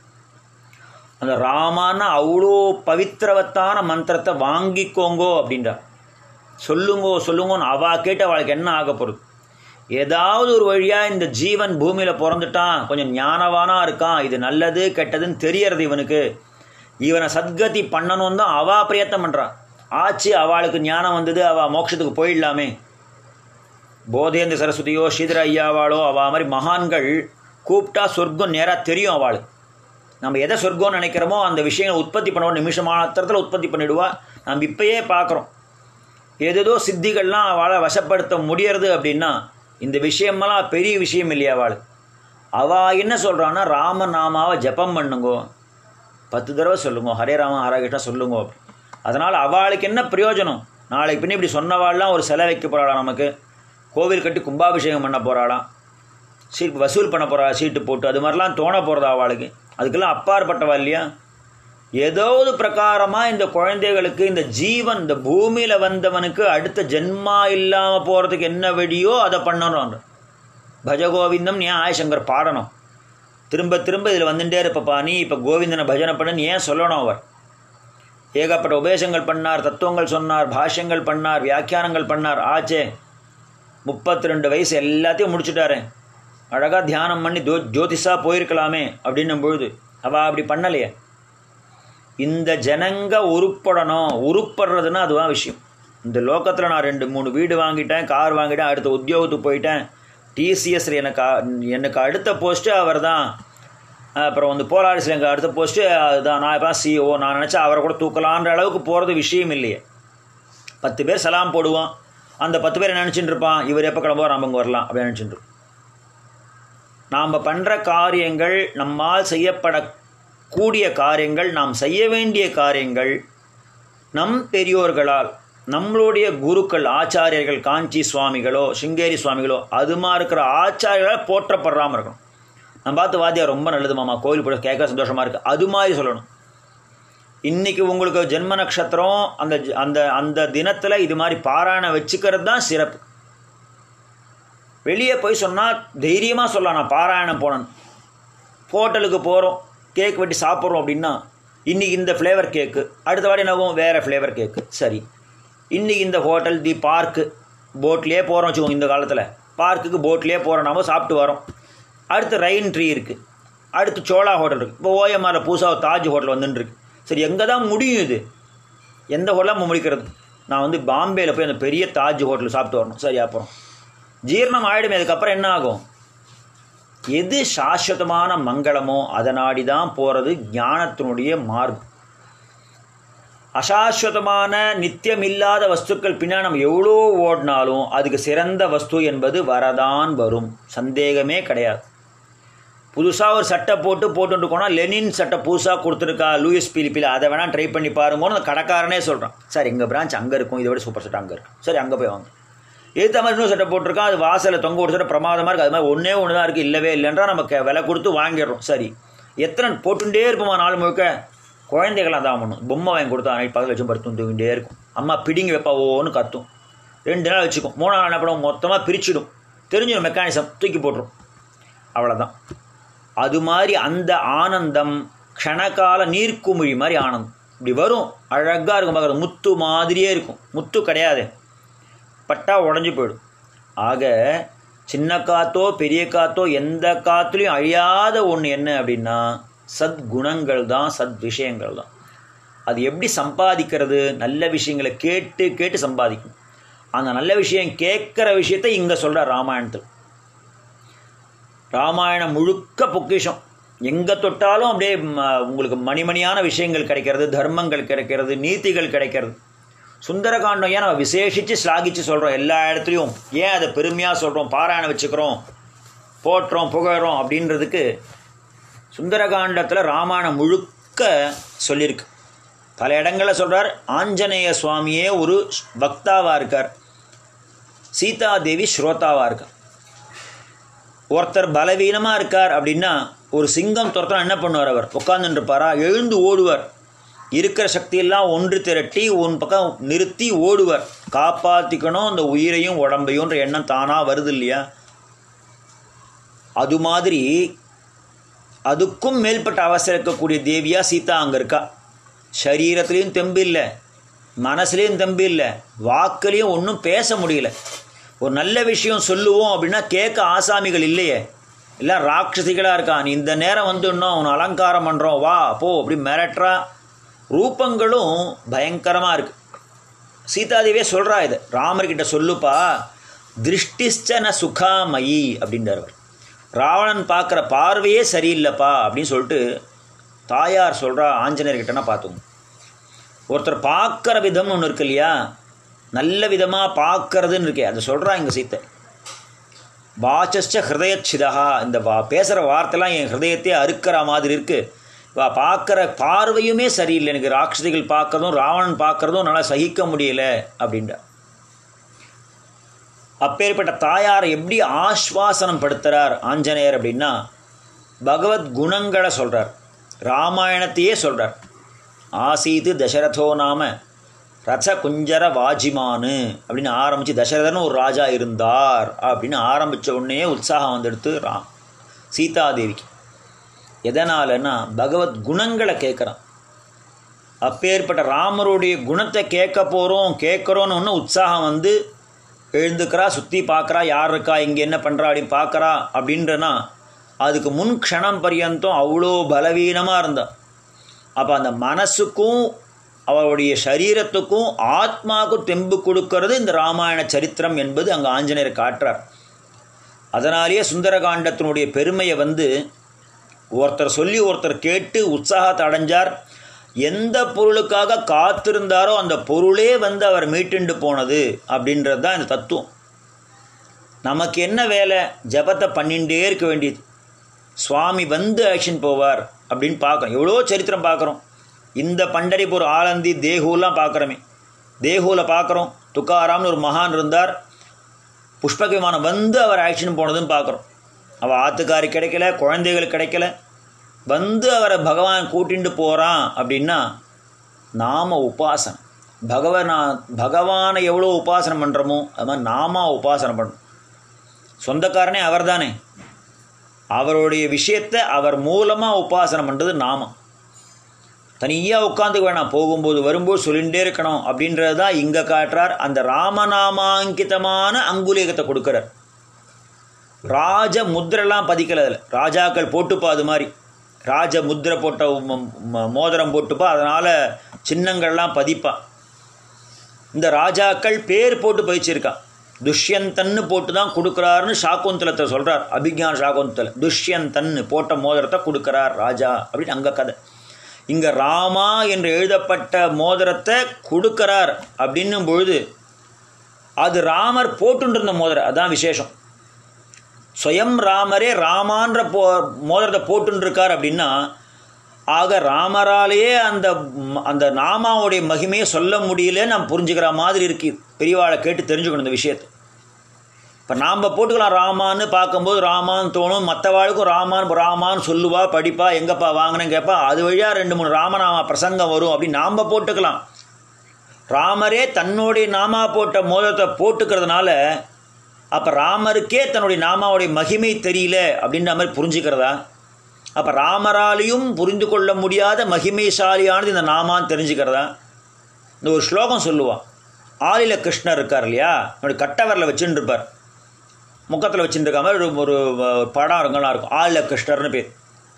அந்த ராமான அவ்வளோ பவித்திரவத்தான மந்திரத்தை வாங்கிக்கோங்கோ அப்படின்றார். சொல்லுங்கோன்னு அவா கேட்டு அவளுக்கு என்ன ஆக போகிறது? ஏதாவது ஒரு வழியாக இந்த ஜீவன் பூமியில் பிறந்துட்டான், கொஞ்சம் ஞானவானாக இருக்கான், இது நல்லது கெட்டதுன்னு தெரியறது இவனுக்கு, இவனை சத்கதி பண்ணணும் தான் அவா பிரயத்தனம் பண்ணுறான். ஆச்சு, அவளுக்கு ஞானம் வந்தது, அவள் மோட்சத்துக்கு போயிடலாமே. போதேந்திர சரஸ்வதியோ ஸ்ரீதர ஐயாவாளோ அவா மாதிரி மகான்கள் கூப்பிட்டா சொர்க்கம் நேராக தெரியும் அவளுக்கு. நம்ம எதை சொர்க்கம்னு நினைக்கிறோமோ அந்த விஷயங்களை உற்பத்தி பண்ண நிமிஷமாத்திரத்தில் உற்பத்தி பண்ணிவிடுவா. நம்ம இப்பயே பார்க்குறோம் ஏதேதோ சித்திகள்லாம் அவளை வசப்படுத்த முடியறது. அப்படின்னா இந்த விஷயமெல்லாம் பெரிய விஷயம் இல்லையா அவளுக்கு? அவள் என்ன சொல்கிறான்னா, ராமநாமாவை ஜபம் பண்ணுங்கோ, 10 தடவை சொல்லுங்க, ஹரே ராம ஹரே கிருஷ்ணா சொல்லுங்க. அதனால் அவளுக்கு என்ன பிரயோஜனம்? நாளைக்கு பின்னே இப்படி சொன்னவாள்லாம் ஒரு சிலை வைக்க போகிறாளாம், நமக்கு கோவில் கட்டி கும்பாபிஷேகம் பண்ண போகிறாளாம், சீட்டு வசூல் பண்ண போகிறா சீட்டு போட்டு, அது மாதிரிலாம் தோண போகிறதா அவளுக்கு? அதுக்கெல்லாம் அப்பாற்பட்டவா இல்லையா? ஏதோது பிரகாரமாக இந்த குழந்தைகளுக்கு இந்த ஜீவன் இந்த பூமியில் வந்தவனுக்கு அடுத்த ஜென்மா இல்லாமல் போகிறதுக்கு என்ன வழியோ அதை பண்ணணும். பஜகோவிந்தம் நீ ஆயசங்கர் பாடணும், திரும்ப திரும்ப இதில் வந்துட்டே இருப்பப்பா நீ இப்போ கோவிந்தனை பஜனை பண்ணுன்னு ஏன் சொல்லணும்? அவர் ஏகப்பட்ட உபதேசங்கள் பண்ணார், தத்துவங்கள் சொன்னார், பாஷ்யங்கள் பண்ணார், வியாக்கியானங்கள் பண்ணார். ஆச்சே 32 வயசு எல்லாத்தையும் முடிச்சுட்டாரே, அழகாக தியானம் பண்ணி ஜோதிஷாக போயிருக்கலாமே அப்படின்னும் பொழுது அவள் அப்படி பண்ணலையே. இந்த ஜனங்க உருப்படணும், உருப்படுறதுன்னா அதுதான் விஷயம். இந்த லோகத்தில் நான் 2-3 வீடு வாங்கிட்டேன், கார் வாங்கிட்டேன், அடுத்த உத்தியோகத்துக்கு போயிட்டேன், டிசிஎஸ் எனக்கு அடுத்த போஸ்ட்டு அவர் தான், அப்புறம் வந்து போலாரிஸில் எனக்கு அடுத்த போஸ்ட்டு அதுதான், நான் இப்போ சிஓ, நான் நினச்சா அவரை கூட தூக்கலான்ற அளவுக்கு போகிறது விஷயம் இல்லையே. 10 பேர் சலாம் போடுவான், அந்த 10 பேர் நினச்சிட்டு இருப்பான், இவர் எப்போ கிளம்புவார் நம்ம இங்கே வரலாம் அப்படின்னு நினச்சிட்டு. நாம் பண்ணுற காரியங்கள், நம்மால் செய்யப்படக்கூடிய காரியங்கள், நாம் செய்ய வேண்டிய காரியங்கள் நம் பெரியோர்களால், நம்மளுடைய குருக்கள் ஆச்சாரியர்கள், காஞ்சி சுவாமிகளோ சிங்கேரி சுவாமிகளோ அதுமா இருக்கிற ஆச்சாரியர்களால் போற்றப்படுறாமல் இருக்கணும். நம்ம பார்த்து வாத்தியார் ரொம்ப நல்லது மாமா, கோயில் போய் கேட்க சந்தோஷமாக இருக்குது, அது மாதிரி சொல்லணும். இன்றைக்கி உங்களுக்கு ஜென்ம நட்சத்திரம், அந்த அந்த அந்த தினத்தில் இது மாதிரி பாராயணம் வச்சுக்கிறது தான் சிறப்பு. வெளியே போய் சொன்னால் தைரியமாக சொல்லலாம், நான் பாராயணம் போனேன். ஹோட்டலுக்கு போகிறோம், கேக் வெட்டி சாப்பிட்றோம் அப்படின்னா, இன்றைக்கி இந்த ஃப்ளேவர் கேக்கு, அடுத்த வாட்டி என்னாகும் வேறு ஃப்ளேவர் கேக்கு. சரி, இன்றைக்கி இந்த ஹோட்டல் தி பார்க்கு, போட்லேயே போகிறோம் வச்சுக்கோங்க. இந்த காலத்தில் பார்க்குக்கு போட்லேயே போகிறோம், நம்ம சாப்பிட்டு வரோம். அடுத்து ரெயின் ட்ரீ இருக்குது, அடுத்து சோழா ஹோட்டல் இருக்குது, இப்போ ஓஎம்ஆரில் புதுசாக தாஜ் ஹோட்டல் வந்துட்டுருக்கு. சரி, எங்கே தான் முடியும் இது? எந்த ஹோட்டலாக முடிக்கிறது? நான் வந்து பாம்பேயில் போய் அந்த பெரிய தாஜ் ஹோட்டல் சாப்பிட்டு வரணும். சரி, அப்புறம் ஜீரணம் ஆகிடுமே, அதுக்கப்புறம் என்ன ஆகும்? எது சாஸ்வதமான மங்களமோ அதை நாடி தான் போகிறது ஞானத்தினுடைய மார்க்கம். அசாஸ்வதமான நித்தியமில்லாத வஸ்துக்கள் பின்னால் நம்ம எவ்வளோ ஓடினாலும் அதுக்கு சிறந்த வஸ்து என்பது வரதான் வரும், சந்தேகமே கிடையாது. புதுசாக ஒரு சட்டை போட்டுட்டு போனால் லெனின் சட்டை புதுசாக கொடுத்துருக்கா லூயிஸ் பிலிப்பில், அதை வேணால் ட்ரை பண்ணி பாருங்கன்னு அந்த கடைக்காரனே சொல்கிறான். சார் எங்கள் பிரான்ச் அங்கே இருக்கும், இதை விட சூப்பர் சட்டை அங்கே இருக்கும், சரி அங்கே போய் வாங்க. ஏற்ற மாதிரி இன்னும் சட்டை போட்டிருக்கான், அது வாசலில் தொங்க விட்டு சட்டை பிரமாதமாக இருக்குது, அது மாதிரி ஒன்று தான் இருக்குது, இல்லவே இல்லைன்றா நம்ம விலை கொடுத்து வாங்கிடுறோம். சரி, எத்தனை போட்டுட்டே இருப்போமா நாள் முழுக்க? குழந்தைகள்லாம் தான் பண்ணும். பொம்மை வாங்கி கொடுத்தா நைட் பக்கத்தில் வச்சு படுத்து தூங்கிட்டே இருக்கும். அம்மா பிடிங்கி வைப்பாவோன்னு கத்தும். 2 நாள் வச்சுக்கும். 3 நாள் என்ன பண்ணும், மொத்தமாக பிரிச்சிடும். தெரிஞ்சிடும் மெக்கானிசம், தூக்கி போட்டுரும். அவ்வளோதான். அது மாதிரி அந்த ஆனந்தம் க்ஷணகால நீர்க்குமிழி மாதிரி ஆனந்தம் இப்படி வரும். அழகாக இருக்கும் பார்க்குறது. முத்து மாதிரியே இருக்கும். முத்து கிடையாது, பட்டா உடஞ்சி போயிடும். ஆக சின்ன காற்றோ பெரிய காற்றோ எந்த காற்றுலையும் அழியாத ஒன்று என்ன அப்படின்னா சத்குணங்கள் தான், சத் விஷயங்கள் தான். அது எப்படி சம்பாதிக்கிறது? நல்ல விஷயங்களை கேட்டு கேட்டு சம்பாதிக்கும். அந்த நல்ல விஷயம் கேட்குற விஷயத்தை இங்கே சொல்கிறார் ராமாயணத்தில். ராமாயணம் முழுக்க பொக்கிஷம். எங்கே தொட்டாலும் அப்படியே உங்களுக்கு மணிமணியான விஷயங்கள் கிடைக்கிறது, தர்மங்கள் கிடைக்கிறது, நீதிகள் கிடைக்கிறது. சுந்தரகாண்டம் ஏன் நம்ம விசேஷித்து ஸ்லாகிச்சு சொல்கிறோம் எல்லா இடத்துலையும்? ஏன் அதை பெருமையாக சொல்கிறோம், பாராயணம் வச்சுக்கிறோம், போட்டுறோம், புகழறோம் அப்படின்றதுக்கு சுந்தரகாண்டத்தில் ராமாயணம் முழுக்க சொல்லியிருக்கு. பல இடங்களில் சொல்கிறார். ஆஞ்சநேய சுவாமியே ஒரு பக்தாவாக இருக்கார், சீதாதேவி ஸ்ரோதாவாக இருக்கார். ஒருத்தர் பலவீனமாக இருக்கார் அப்படின்னா ஒரு சிங்கம் துரத்தலாம் என்ன பண்ணுவார்? அவர் உட்காந்துருப்பாரா? எழுந்து ஓடுவார். இருக்கிற சக்தியெல்லாம் ஒன்று திரட்டி ஒரு பக்கம் நிறுத்தி ஓடுவார். காப்பாற்றிக்கணும் அந்த உயிரையும் உடம்பையும்ன்ற எண்ணம் தானாக வருது இல்லையா? அது மாதிரி அதுக்கும் மேல்பட்ட அவசரம் இருக்கக்கூடிய தேவியா சீதா அங்கே இருக்கா. சரீரத்துலேயும் தெம்பு இல்லை, மனசுலேயும் தெம்பு இல்லை, வாக்குலேயும் ஒன்றும் பேச முடியல. ஒரு நல்ல விஷயம் சொல்லுவோம் அப்படின்னா கேட்க ஆசாமிகள் இல்லையே, எல்லாம் ராட்சசிகளாக இருக்கான். நீ இந்த நேரம் வந்து இன்னும் அவனை அலங்காரம் பண்ணுறோம், வா போ அப்படி மிரட்டுறா. ரூபங்களும் பயங்கரமாக இருக்குது. சீதாதேவியே சொல்கிறா, இதை ராமர்கிட்ட சொல்லுப்பா, திருஷ்டிஷ்டன சுகாமயி அப்படின்றவர். ராவணன் பார்க்குற பார்வையே சரியில்லைப்பா அப்படின்னு சொல்லிட்டு தாயார் சொல்கிறா ஆஞ்சநேயர்கிட்டனா பார்த்துங்க. ஒருத்தர் பார்க்குற விதம்னு ஒன்று இருக்கு இல்லையா, நல்ல விதமாக பார்க்கறதுன்னு இருக்கே, அதை சொல்கிறா இங்கே சீத்தை. வாச்சஸ்ச ஹிருதயச்சிதா, இந்த பேசுகிற வார்த்தைலாம் என் ஹிருதயத்தையே அறுக்கிற மாதிரி இருக்குது. பார்க்குற பார்வையுமே சரியில்லை, எனக்கு ராட்சசிகள் பார்க்கறதும் ராவணன் பார்க்குறதும் நல்லா சகிக்க முடியல அப்படின்ற. அப்பேற்பட்ட தாயாரை எப்படி ஆஸ்வாசனம் படுத்துகிறார் ஆஞ்சநேயர் அப்படின்னா பகவத் குணங்களை சொல்கிறார், ராமாயணத்தையே சொல்கிறார். ஆசீது தசரதோ நாம ரச குஞ்சர வாஜிமானு அப்படின்னு ஆரம்பித்து, தசரதன் ஒரு ராஜா இருந்தார் அப்படின்னு ஆரம்பித்த உடனே உற்சாகம் வந்துடுத்து சீதாதேவிக்கு. எதனாலன்னா பகவத் குணங்களை கேட்குறான். அப்பேற்பட்ட ராமருடைய குணத்தை கேட்குறோன்னு ஒன்று உற்சாகம் வந்து எழுந்துக்கிறா, சுற்றி பார்க்குறா, யார் இருக்கா, இங்கே என்ன பண்ணுறா அப்படின்னு பார்க்குறா. அப்படின்றனா அதுக்கு முன் க்ஷணம் பர்யந்தம் அவ்வளோ பலவீனமாக இருந்தாள். அப்போ அந்த மனசுக்கும் அவருடைய சரீரத்துக்கும் ஆத்மாவுக்கும் தெம்பு கொடுக்கறது இந்த ராமாயண சரித்திரம் என்பது அங்கே ஆஞ்சநேயர் காட்டுறார். அதனாலேயே சுந்தரகாண்டத்தினுடைய பெருமையை வந்து ஒருத்தர் சொல்லி ஒருத்தர் கேட்டு உற்சாகத்தை அடைஞ்சார். எந்த பொருளுக்காக காத்திருந்தாரோ அந்த பொருளே வந்து அவர் மீட்டுண்டு போனது அப்படின்றது தான் இந்த தத்துவம். நமக்கு என்ன வேலை? ஜபத்தை பண்ணிகிட்டே இருக்க வேண்டியது. சுவாமி வந்து ஆக்ஷன் போவார் அப்படின்னு பார்க்குறோம். எவ்வளோ சரித்திரம் பார்க்குறோம். இந்த பண்டரிபுர் ஆலந்தி தேஹூலாம் பார்க்குறோமே, தேஹூவில் பார்க்குறோம். துக்காராம்னு ஒரு மகான் இருந்தார், புஷ்பக விமானம் வந்து அவர் ஆக்ஷன் போனதுன்னு பார்க்குறோம். அவள் ஆத்துக்காரி கிடைக்கல, குழந்தைகள் கிடைக்கல, வந்து அவரை பகவான் கூட்டிகிட்டு போகிறான் அப்படின்னா நாம உபாசனை. பகவானை எவ்வளோ உபாசனை பண்ணுறோமோ அது மாதிரி நாம உபாசனை பண்ணணும். சொந்தக்காரனே அவர் தானே, அவருடைய விஷயத்தை அவர் மூலமாக உபாசனை பண்ணுறது நாம. தனியாக உட்காந்துக்க வேணாம், போகும்போது வரும்போது சொல்லிகிட்டே இருக்கணும் அப்படின்றது தான் இங்கே காட்டுறார். அந்த ராமநாமாங்கிதமான அங்குலேகத்தை கொடுக்குறார். ராஜ முத்திரெல்லாம் பதிக்கல, அதில் ராஜாக்கள் போட்டுப்பா, அது மாதிரி ராஜ முத்திரை போட்ட மோதிரம் போட்டுப்பா, அதனால் சின்னங்கள்லாம் பதிப்பா. இந்த ராஜாக்கள் பேர் போட்டு பதிச்சிருக்கா. துஷ்யந்தன்னு போட்டு தான் கொடுக்குறாருன்னு சாக்குந்தலத்தை சொல்கிறார், அபிஜான சாக்குந்தல. துஷ்யந்தன்னு போட்ட மோதிரத்தை கொடுக்குறார் ராஜா அப்படின்னு அங்கே கதை. இங்கே ராமா என்று எழுதப்பட்ட மோதிரத்தை கொடுக்குறார் அப்படின்னும் பொழுது அது ராமர் போட்டுருந்த மோதிரம், அதுதான் விசேஷம். ஸ்வயம் ராமரே ராமான்ற மோதிரத்தை போட்டுருக்கார் அப்படின்னா ஆக ராமராலேயே அந்த நாமாவுடைய மகிமையை சொல்ல முடியல நம்ம புரிஞ்சுக்கிற மாதிரி இருக்கு. பெரியவாளை கேட்டு தெரிஞ்சுக்கணும் இந்த விஷயத்தை. இப்போ நாம் போட்டுக்கலாம் ராமான்னு பார்க்கும்போது ராமான்னு தோணும், மற்றவாளுக்கும் ராமான்னு சொல்லுவா, படிப்பா, எங்கப்பா வாங்கினேன்னு கேட்பா, அது வழியாக 2-3 ராமநாமா பிரசங்கம் வரும் அப்படின்னு நாம் போட்டுக்கலாம். ராமரே தன்னுடைய நாமா போட்ட மோதிரத்தை போட்டுக்கிறதுனால அப்போ ராமருக்கே தன்னுடைய நாமாவுடைய மகிமை தெரியல அப்படின்ற மாதிரி புரிஞ்சுக்கிறதா? அப்போ ராமராலையும் புரிந்து கொள்ள முடியாத மகிமைசாலியானது இந்த நாமான்னு தெரிஞ்சுக்கிறதா? இந்த ஒரு ஸ்லோகம் சொல்லுவான். ஆலில கிருஷ்ணர் இருக்கார் இல்லையா, என்னுடைய கட்டவரில் வச்சுட்டு இருப்பார், முக்கத்தில் வச்சுட்டு இருக்க மாதிரி ஒரு படம் இருக்கலாம் இருக்கும். ஆலில கிருஷ்ணர்னு பேர்.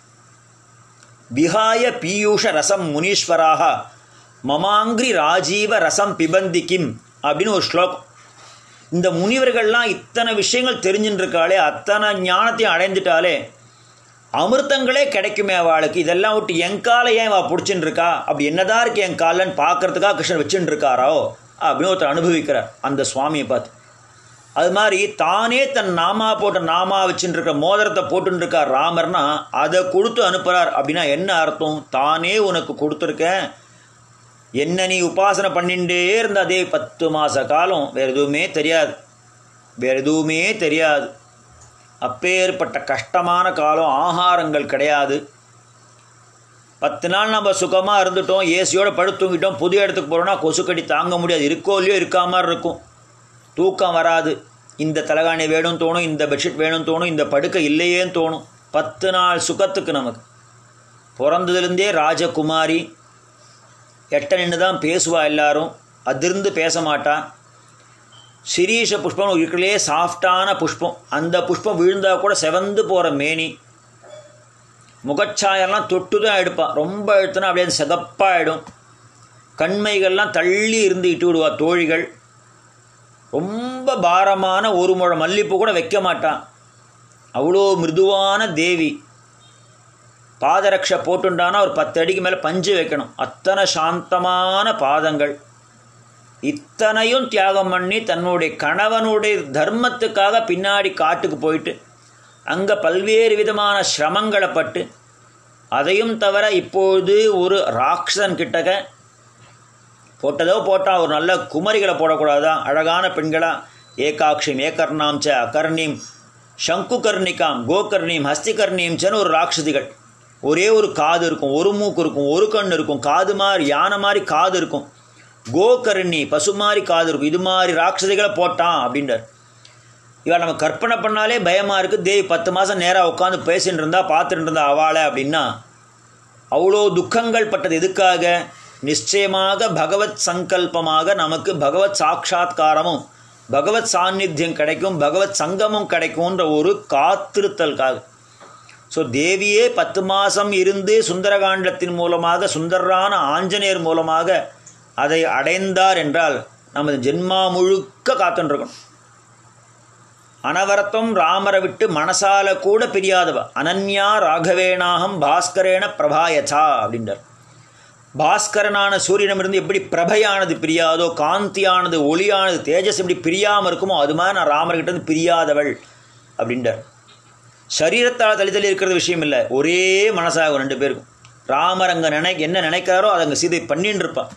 விஹாய பீயூஷ ரசம் முனீஸ்வராக மமாங்கிரி ராஜீவ ரசம் பிபந்தி கிம் அப்படின்னு ஒரு ஸ்லோகம். இந்த முனிவர்கள்லாம் இத்தனை விஷயங்கள் தெரிஞ்சுட்டு இருக்காளே, அத்தனை ஞானத்தையும் அடைந்துட்டாலே, அமிர்தங்களே கிடைக்குமே அவளுக்கு, இதெல்லாம் விட்டு என் காலை ஏன் அவள் பிடிச்சின்னு இருக்கா, அப்படி என்னதான் இருக்கு என் காலன்னு பார்க்கறதுக்காக கிருஷ்ணன் வச்சுட்டு இருக்காரோ அப்படின்னு ஒருத்தர் அனுபவிக்கிறார் அந்த சுவாமியை பார்த்து. அது மாதிரி தானே தன் நாமா போட்ட நாமா வச்சுட்டு இருக்கிற மோதிரத்தை போட்டுன்னு இருக்கார் ராமர்னா அதை கொடுத்து அனுப்புகிறார். அப்படின்னா என்ன அர்த்தம்? தானே உனக்கு கொடுத்துருக்கேன், என்ன நீ உபாசனை பண்ணிகிட்டே இருந்த அதே 10 மாத காலம் வேறு எதுவுமே தெரியாது. அப்பேற்பட்ட கஷ்டமான காலம், ஆகாரங்கள் கிடையாது. 10 நாள் நம்ம சுகமாக இருந்துட்டோம், ஏசியோடு படுத்தூங்கிட்டோம். புது இடத்துக்கு போகிறோன்னா கொசுக்கடி தாங்க முடியாது, இருக்கோ இல்லையோ இருக்கா மாதிரி இருக்கும், தூக்கம் வராது. இந்த தலகாணி வேணும்னு தோணும், இந்த பெட்ஷீட் வேணும்னு தோணும், இந்த படுக்கை இல்லையேன்னு தோணும். 10 நாள் சுகத்துக்கு நமக்கு பிறந்ததுலேருந்தே ராஜகுமாரி எட்ட நின்று தான் பேசுவா, எல்லாரும் அதிர்ந்து பேச மாட்டா. சிரீஷ புஷ்பம் இருக்கிறதுலே சாஃப்டான புஷ்பம், அந்த புஷ்பம் விழுந்தால் கூட செவந்து போகிற மேனி. முகச்சாயெல்லாம் தொட்டு தான் எடுப்பான், ரொம்ப எடுத்தனா அப்படியே சிகப்பாகிடும். கண்மைகள்லாம் தள்ளி இருந்து இட்டு விடுவா தோழிகள். ரொம்ப பாரமான ஒரு முழம் மல்லிப்பூ கூட வைக்க மாட்டான், அவ்வளோ மிருதுவான தேவி. பாதரக்ஷை போட்டுண்டானா ஒரு 10 அடிக்கு மேலே பஞ்சு வைக்கணும், அத்தனை சாந்தமான பாதங்கள். இத்தனையும் தியாகம் பண்ணி தன்னுடைய கணவனுடைய தர்மத்துக்காக பின்னாடி காட்டுக்கு போயிட்டு அங்கே பல்வேறு விதமான சிரமங்களை பட்டு, அதையும் தவிர இப்பொழுது ஒரு ராட்சசன் கிட்டக்க போட்டால் ஒரு நல்ல குமரிகளை போடக்கூடாதான், அழகான பெண்களாக ஏகாட்சிம் ஏகர்ணாம் ச அகர்ணீம் சங்குகர்ணிகாம் கோகர்ணீம் ஹஸ்திகர்ணீம்ச்சன்னு ஒரு ராட்சதிகள். ஒரே ஒரு காது இருக்கும், ஒரு மூக்கு இருக்கும், ஒரு கண் இருக்கும், காது மாதிரி யானை மாதிரி காது இருக்கும், கோகர்ணி பசு மாதிரி காது இருக்கும். இது மாதிரி ராட்சதிகளை போட்டான் அப்படின்றார். இவள் நம்ம கற்பனை பண்ணாலே பயமாக இருக்குது. தேவி 10 மாதம் நேராக உட்காந்து பேசிட்டு இருந்தா, பார்த்துட்டு இருந்தா அவளை அப்படின்னா அவ்வளோ துக்கங்கள் பட்டது எதுக்காக? நிச்சயமாக பகவத் சங்கல்பமாக நமக்கு பகவத் சாட்சா்காரமும் பகவத் சாநித்தியம் கிடைக்கும், பகவத் சங்கமும் கிடைக்கும்ன்ற ஒரு காத்திருத்தலுக்காக. ஸோ தேவியே 10 மாதம் இருந்து சுந்தரகாண்டத்தின் மூலமாக சுந்தரான ஆஞ்சநேயர் மூலமாக அதை அடைந்தார் என்றால் நமது ஜென்மா முழுக்க காத்துருக்கணும். அனவரத்தம் ராமரை விட்டு மனசால கூட பிரியாதவ அனன்யா ராகவேணாகம் பாஸ்கரேன பிரபாயச்சா அப்படின்றார். பாஸ்கரனான சூரியனிடமிருந்து எப்படி பிரபையானது பிரியாதோ, காந்தியானது ஒளியானது தேஜஸ் எப்படி பிரியாமல் இருக்குமோ அது மாதிரி நான் ராமர்கிட்ட இருந்து பிரியாதவள் அப்படின்றார். சரீரத்தால் தள்ளி இருக்கிறது விஷயம் இல்லை, ஒரே மனசாக 2 பேருக்கும். ராமர் அங்கே என்ன நினைக்கிறாரோ அதை அங்கே சீதை பண்ணின்னு இருப்பான்,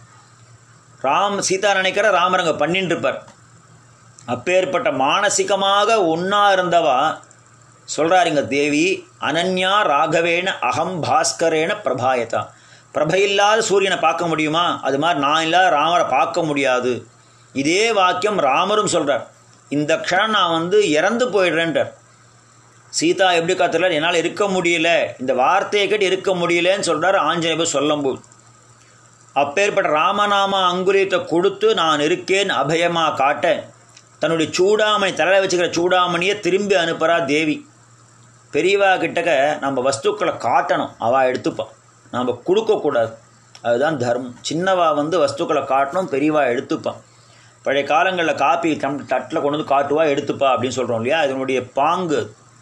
சீதா நினைக்கிற ராமர் அங்கே பண்ணின்னு இருப்பார். அப்பேற்பட்ட மானசிகமாக ஒன்றா இருந்தவா சொல்கிறார் இங்கே தேவி, அனன்யா ராகவேன அகம் பாஸ்கரேன பிரபாயதா. பிரபையில்லாத சூரியனை பார்க்க முடியுமா, அது மாதிரி நான் இல்லாத ராமரை பார்க்க முடியாது. இதே வாக்கியம் ராமரும் சொல்கிறார். இந்த க்ஷணம் நான் இறந்து போயிடுறேன்றார். சீதா எப்படி காத்துறார், என்னால் இருக்க முடியல, இந்த வார்த்தையை கேட்டு இருக்க முடியலன்னு சொல்கிறார் ஆஞ்சநேயர் சொல்லும்போது. அப்பேற்பட்ட ராமநாம அங்குலியத்தை கொடுத்து நான் இருக்கேன் அபயமாக காட்ட தன்னுடைய சூடாமணி தலையில் வச்சுக்கிற சூடாமணியை திரும்பி அனுப்புகிறா தேவி. பெரியவா கிட்டக்க நம்ம வஸ்துக்களை காட்டணும், அவள் எடுத்துப்பான், நாம் கொடுக்கக்கூடாது, அதுதான் தர்மம். சின்னவா வஸ்துக்களை காட்டணும், பெரியவா எடுத்துப்பான். பழைய காலங்களில் காப்பி தட்டில் கொண்டு வந்து காட்டுவா, எடுத்துப்பா அப்படின்னு சொல்கிறோம் இல்லையா, இதனுடைய பாங்கு.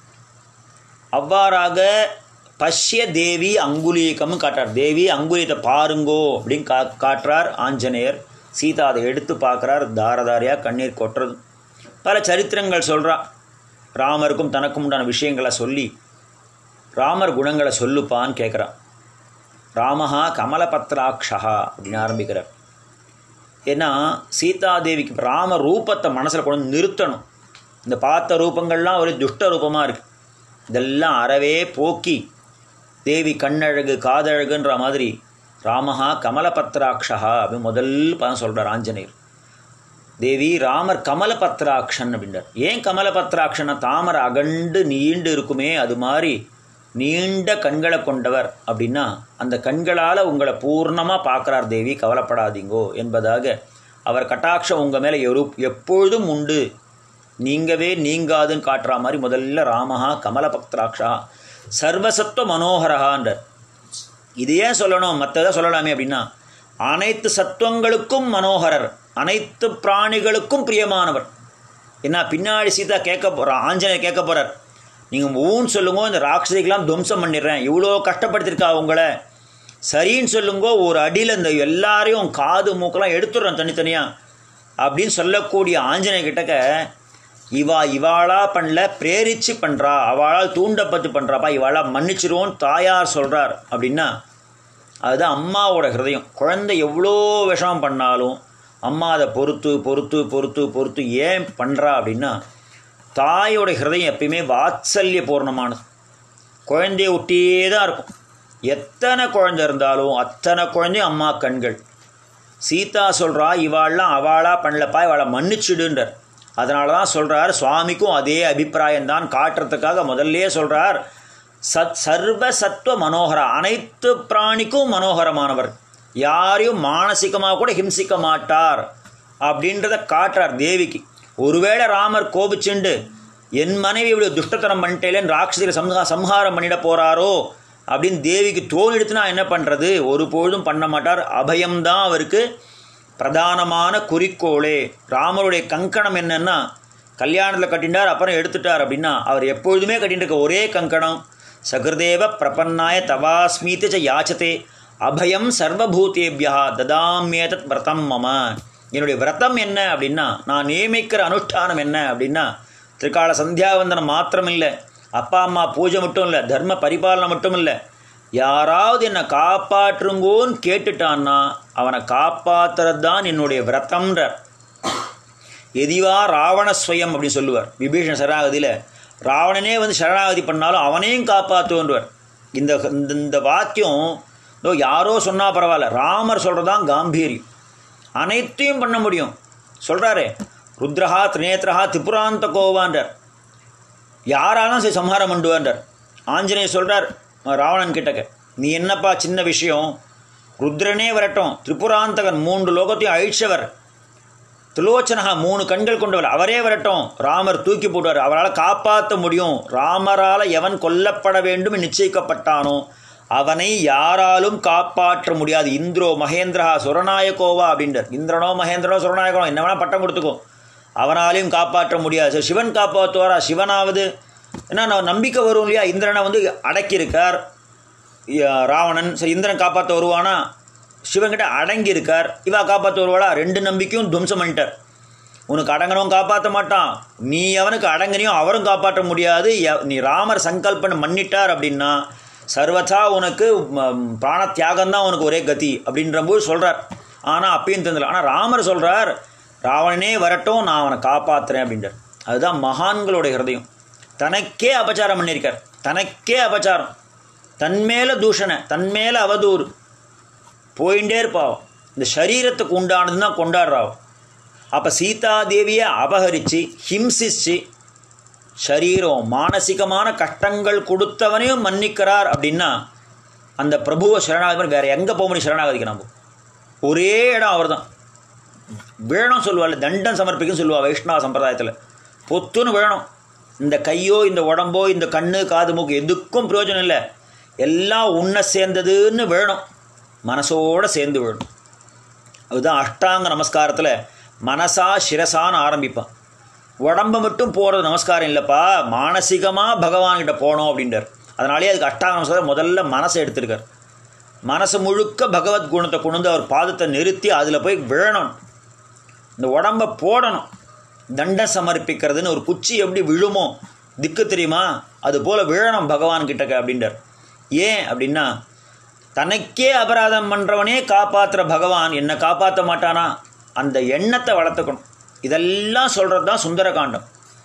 அவ்வாறாக பஷ்ய தேவி அங்குலீகம்னு காட்டுறார். தேவி அங்குலியத்தை பாருங்கோ அப்படின்னு காட்டுறார் ஆஞ்சநேயர். சீதா அதை எடுத்து பார்க்குறார், தாரதாரியாக கண்ணீர் கொட்டுறது. பல சரித்திரங்கள் சொல்கிறா, ராமருக்கும் தனக்கும் உண்டான விஷயங்களை சொல்லி ராமர் குணங்களை சொல்லுப்பான்னு கேட்குறான். ராமஹா கமலபத்ராட்சா அப்படின்னு ஆரம்பிக்கிறார். ஏன்னா சீதாதேவிக்கு ராம ரூபத்தை மனசில் கொண்டு நிறுத்தணும். இந்த பார்த்த ரூபங்கள்லாம் ஒரு துஷ்ட ரூபமாக இருக்குது. இதெல்லாம் அறவே போக்கி தேவி கண்ணழகு காதழகுன்ற மாதிரி ராமஹா கமலபத்ராட்சா அப்படின்னு முதல் பதம் சொல்கிறார் ஆஞ்சநேயர். தேவி ராமர் கமலபத்ராட்சன் அப்படின்றார். ஏன் கமலபத்ராட்சனை? தாமரை அகண்டு நீண்டு இருக்குமே அது மாதிரி நீண்ட கண்களை கொண்டவர் அப்படின்னா அந்த கண்களால் உங்களை பூர்ணமாக பார்க்குறார் தேவி, கவலைப்படாதீங்கோ என்பதாக அவர் கட்டாட்சம் உங்கள் மேலே எப்பொழுதும் உண்டு, நீங்கவே நீங்காதுன்னு காட்டுற மாதிரி முதல்ல ராமஹா கமலபத்ராட்சா சர்வசத்துவ மனோகரகான்றார். இது ஏன் சொல்லணும்? மற்றதை சொல்லலாமே அப்படின்னா அனைத்து சத்துவங்களுக்கும் மனோகரர், அனைத்து பிராணிகளுக்கும் பிரியமானவர். என்ன பின்னாடி சீதா கேட்க போகிறார், ஆஞ்சநேயர் கேட்க போகிறார், நீங்கள் ஊன்னு சொல்லுங்கோ இந்த ராட்சதிக்கெல்லாம் துவம்சம் பண்ணிடுறேன், இவ்வளோ கஷ்டப்படுத்திருக்கா உங்களை, சரின்னு சொல்லுங்கோ ஒரு அடியில் இந்த எல்லாரையும் காது மூக்கெல்லாம் எடுத்துடுறேன் தனித்தனியாக அப்படின்னு சொல்லக்கூடிய ஆஞ்சநேயர் கிட்டக்க இவாளாக பண்ணல, பிரேரிச்சு பண்ணுறா, அவளால் தூண்டப்பட்டு பண்ணுறாப்பா, இவாளாக மன்னிச்சிருவோன்னு தாயார் சொல்கிறார் அப்படின்னா அதுதான் அம்மாவோட ஹிருதயம். குழந்தை எவ்வளோ விஷமம் பண்ணாலும் அம்மா அதை பொறுத்து பொறுத்து பொறுத்து பொறுத்து ஏன் பண்ணுறா அப்படின்னா தாயோட ஹிருதயம் எப்பயுமே வாத்சல்ய பூர்ணமானது. குழந்தைய ஒட்டியே தான் இருக்கும். எத்தனை குழந்தை இருந்தாலும் அத்தனை குழந்தையும் அம்மா கண்கள். சீதா சொல்கிறா இவாள்லாம் அவளாக பண்ணலப்பா, இவாளை மன்னிச்சுடுன்றார். அதனால தான் சொல்கிறார், சுவாமிக்கும் அதே அபிப்பிராயம்தான் காட்டுறதுக்காக முதல்லே சொல்கிறார், சர்வ சத்துவ மனோகரா, அனைத்து பிராணிக்கும் மனோகரமானவர், யாரையும் மானசிகமாக கூட ஹிம்சிக்க மாட்டார் அப்படின்றத காட்டுறார் தேவிக்கு. ஒருவேளை ராமர் கோபிச்சுண்டு என் மனைவி இவ்வளோ துஷ்டத்தனம் பண்ணிட்டேலேன்னு ராட்சசிகளை சம்ஹாரம் பண்ணிட போகிறாரோ அப்படின்னு தேவிக்கு தோணிடுத்துனா என்ன பண்ணுறது? ஒரு பொழுதும் பண்ண மாட்டார். அபயம்தான் அவருக்கு பிரதானமான குறிக்கோளே. ராமருடைய கங்கணம் என்னன்னா கல்யாணத்தில் கட்டினார் அப்புறம் எடுத்துட்டார் அப்படின்னா அவர் எப்பொழுதுமே கட்டிட்டு இருக்க ஒரே கங்கணம் சகிருதேவ பிரபன்னாய தவாஸ்மீதி ச யாச்சதே அபயம் சர்வபூதேபியா ததாமியதத் விரதம் மம. என்னுடைய விரதம் என்ன அப்படின்னா நான் நியமிக்கிற அனுஷ்டானம் என்ன அப்படின்னா திரிகால சந்தியாவந்தனம் மாத்திரம் இல்லை, அப்பா அம்மா பூஜை மட்டும் இல்லை, தர்ம பரிபாலனை மட்டும் இல்லை, யாராவது என்னை காப்பாற்றுங்கோன்னு கேட்டுட்டான்னா அவனை காப்பாற்றுறது தான் என்னுடைய விரதம்ன்றார். எதிவா ராவணஸ்வயம் அப்படின்னு சொல்லுவார் விபீஷண சரணாகதியில். ராவணனே வந்து சரணாகதி பண்ணாலும் அவனையும் காப்பாற்றுவன்றார். இந்த வாக்கியம் யாரோ சொன்னால் பரவாயில்ல, ராமர் சொல்கிறதான் காம்பீரியம். அனைத்தையும் பண்ண முடியும் சொல்கிறாரே, ருத்ரஹா திரிநேத்ரஹா திபுராந்த கோவான்றார், யாராலும் சரி சம்ஹாரம் பண்ணுவான்றார். ஆஞ்சநேயர் சொல்கிறார் ராவணன் கிட்டக்க, நீ என்னப்பா சின்ன விஷயம், ருத்ரனே வரட்டும், திரிபுராந்தகன் 3 லோகத்தையும் அழிச்சவர், திலோச்சனகா 3 கண்கள் கொண்டவர் அவரே வரட்டும், ராமர் தூக்கி போடுவார், அவரால் காப்பாற்ற முடியும். ராமரால் எவன் கொல்லப்பட வேண்டும் நிச்சயிக்கப்பட்டானோ அவனை யாராலும் காப்பாற்ற முடியாது. இந்திரோ மகேந்திரா சுரநாயகோவா அப்படின்றார். இந்திரனோ மகேந்திரனோ சுரநாயகனோ என்ன வேணால் பட்டம் கொடுத்துக்கோ, அவனாலையும் காப்பாற்ற முடியாது. சரி சிவன் காப்பாற்றுவாரா? சிவனாவது ஏன்னா நம்பிக்கை வரும் இல்லையா? இந்திரனை வந்து அடக்கியிருக்கார் ராவணன், சரி இந்திரன் காப்பாற்ற வருவானா? சிவன்கிட்ட அடங்கியிருக்கார், இவா காப்பாற்ற வருவாளா? 2 நம்பிக்கையும் துவம்சம் பண்ணிட்டார். உனக்கு அடங்கணும் காப்பாற்ற மாட்டான், நீ அவனுக்கு அடங்கினியும் அவரும் காப்பாற்ற முடியாது. நீ ராமர் சங்கல்பனை மன்னிட்டார் அப்படின்னா சர்வதா உனக்கு பிராண தியாகம்தான் உனக்கு ஒரே கதி அப்படின்றபோது சொல்கிறார். ஆனால் அப்பயும் தெரிஞ்சல. ஆனால் ராமர் சொல்கிறார் ராவணனே வரட்டும் நான் அவனை காப்பாற்றுறேன் அப்படின்றார். அதுதான் மகான்களுடைய ஹிருதயம். தனக்கே அபச்சாரம் பண்ணியிருக்கார், தனக்கே அபச்சாரம், தன்மேலே தூஷணை, தன்மேலே அவதூறு போயிட்டே இருப்பாவும். இந்த சரீரத்துக்கு உண்டானதுன்னு தான் கொண்டாடுறாவும். அப்போ சீதாதேவியை அபகரித்து ஹிம்சிச்சு சரீரம் மானசிகமான கஷ்டங்கள் கொடுத்தவனையும் மன்னிக்கிறார் அப்படின்னா அந்த பிரபுவை சரணாகதி வேறு எங்கே போக முடியும்? சரணாகதிக்கு நம்ம ஒரே இடம் அவர் தான். வேணும் சொல்லுவாள், தண்டம் சமர்ப்பிக்கும் சொல்லுவாள் வைஷ்ணவ சம்பிரதாயத்தில். பொத்துன்னு வேணும். இந்த கையோ இந்த உடம்போ இந்த கண்ணு காது மூக்கு எதுக்கும் பிரயோஜனம் இல்லை, எல்லாம் உன்னை சேர்ந்ததுன்னு வேணும், மனசோடு சேர்ந்து வேணும். அதுதான் அஷ்டாங்க நமஸ்காரத்தில் மனசா சிரசான்னு ஆரம்பிப்பான். உடம்பை மட்டும் போகிறது நமஸ்காரம் இல்லைப்பா, மானசிகமாக பகவான்கிட்ட போனோம் அப்படின்றார். அதனாலே அதுக்கு அஷ்டாங்க நமஸ்காரம் முதல்ல மனசை எடுத்திருக்கார். மனசு முழுக்க பகவத் குணத்தை கொண்டு அவர் பாதத்தை நிறுத்தி அதில் போய் விழணும், இந்த உடம்பை போடணும். தண்டம் சமர்ப்பிக்கிறதுன்னு ஒரு குச்சி எப்படி விழுமோ திக்கு தெரியுமா, அது போல் விழணும் பகவான்கிட்ட அப்படின்றார். ஏன் அப்படின்னா தனக்கே அபராதம் பண்ணுறவனே காப்பாற்றுற பகவான் என்னை காப்பாற்ற மாட்டானா? அந்த எண்ணத்தை வளர்த்துக்கணும். இதெல்லாம் சொல்கிறது தான் சுந்தரகாண்டம்.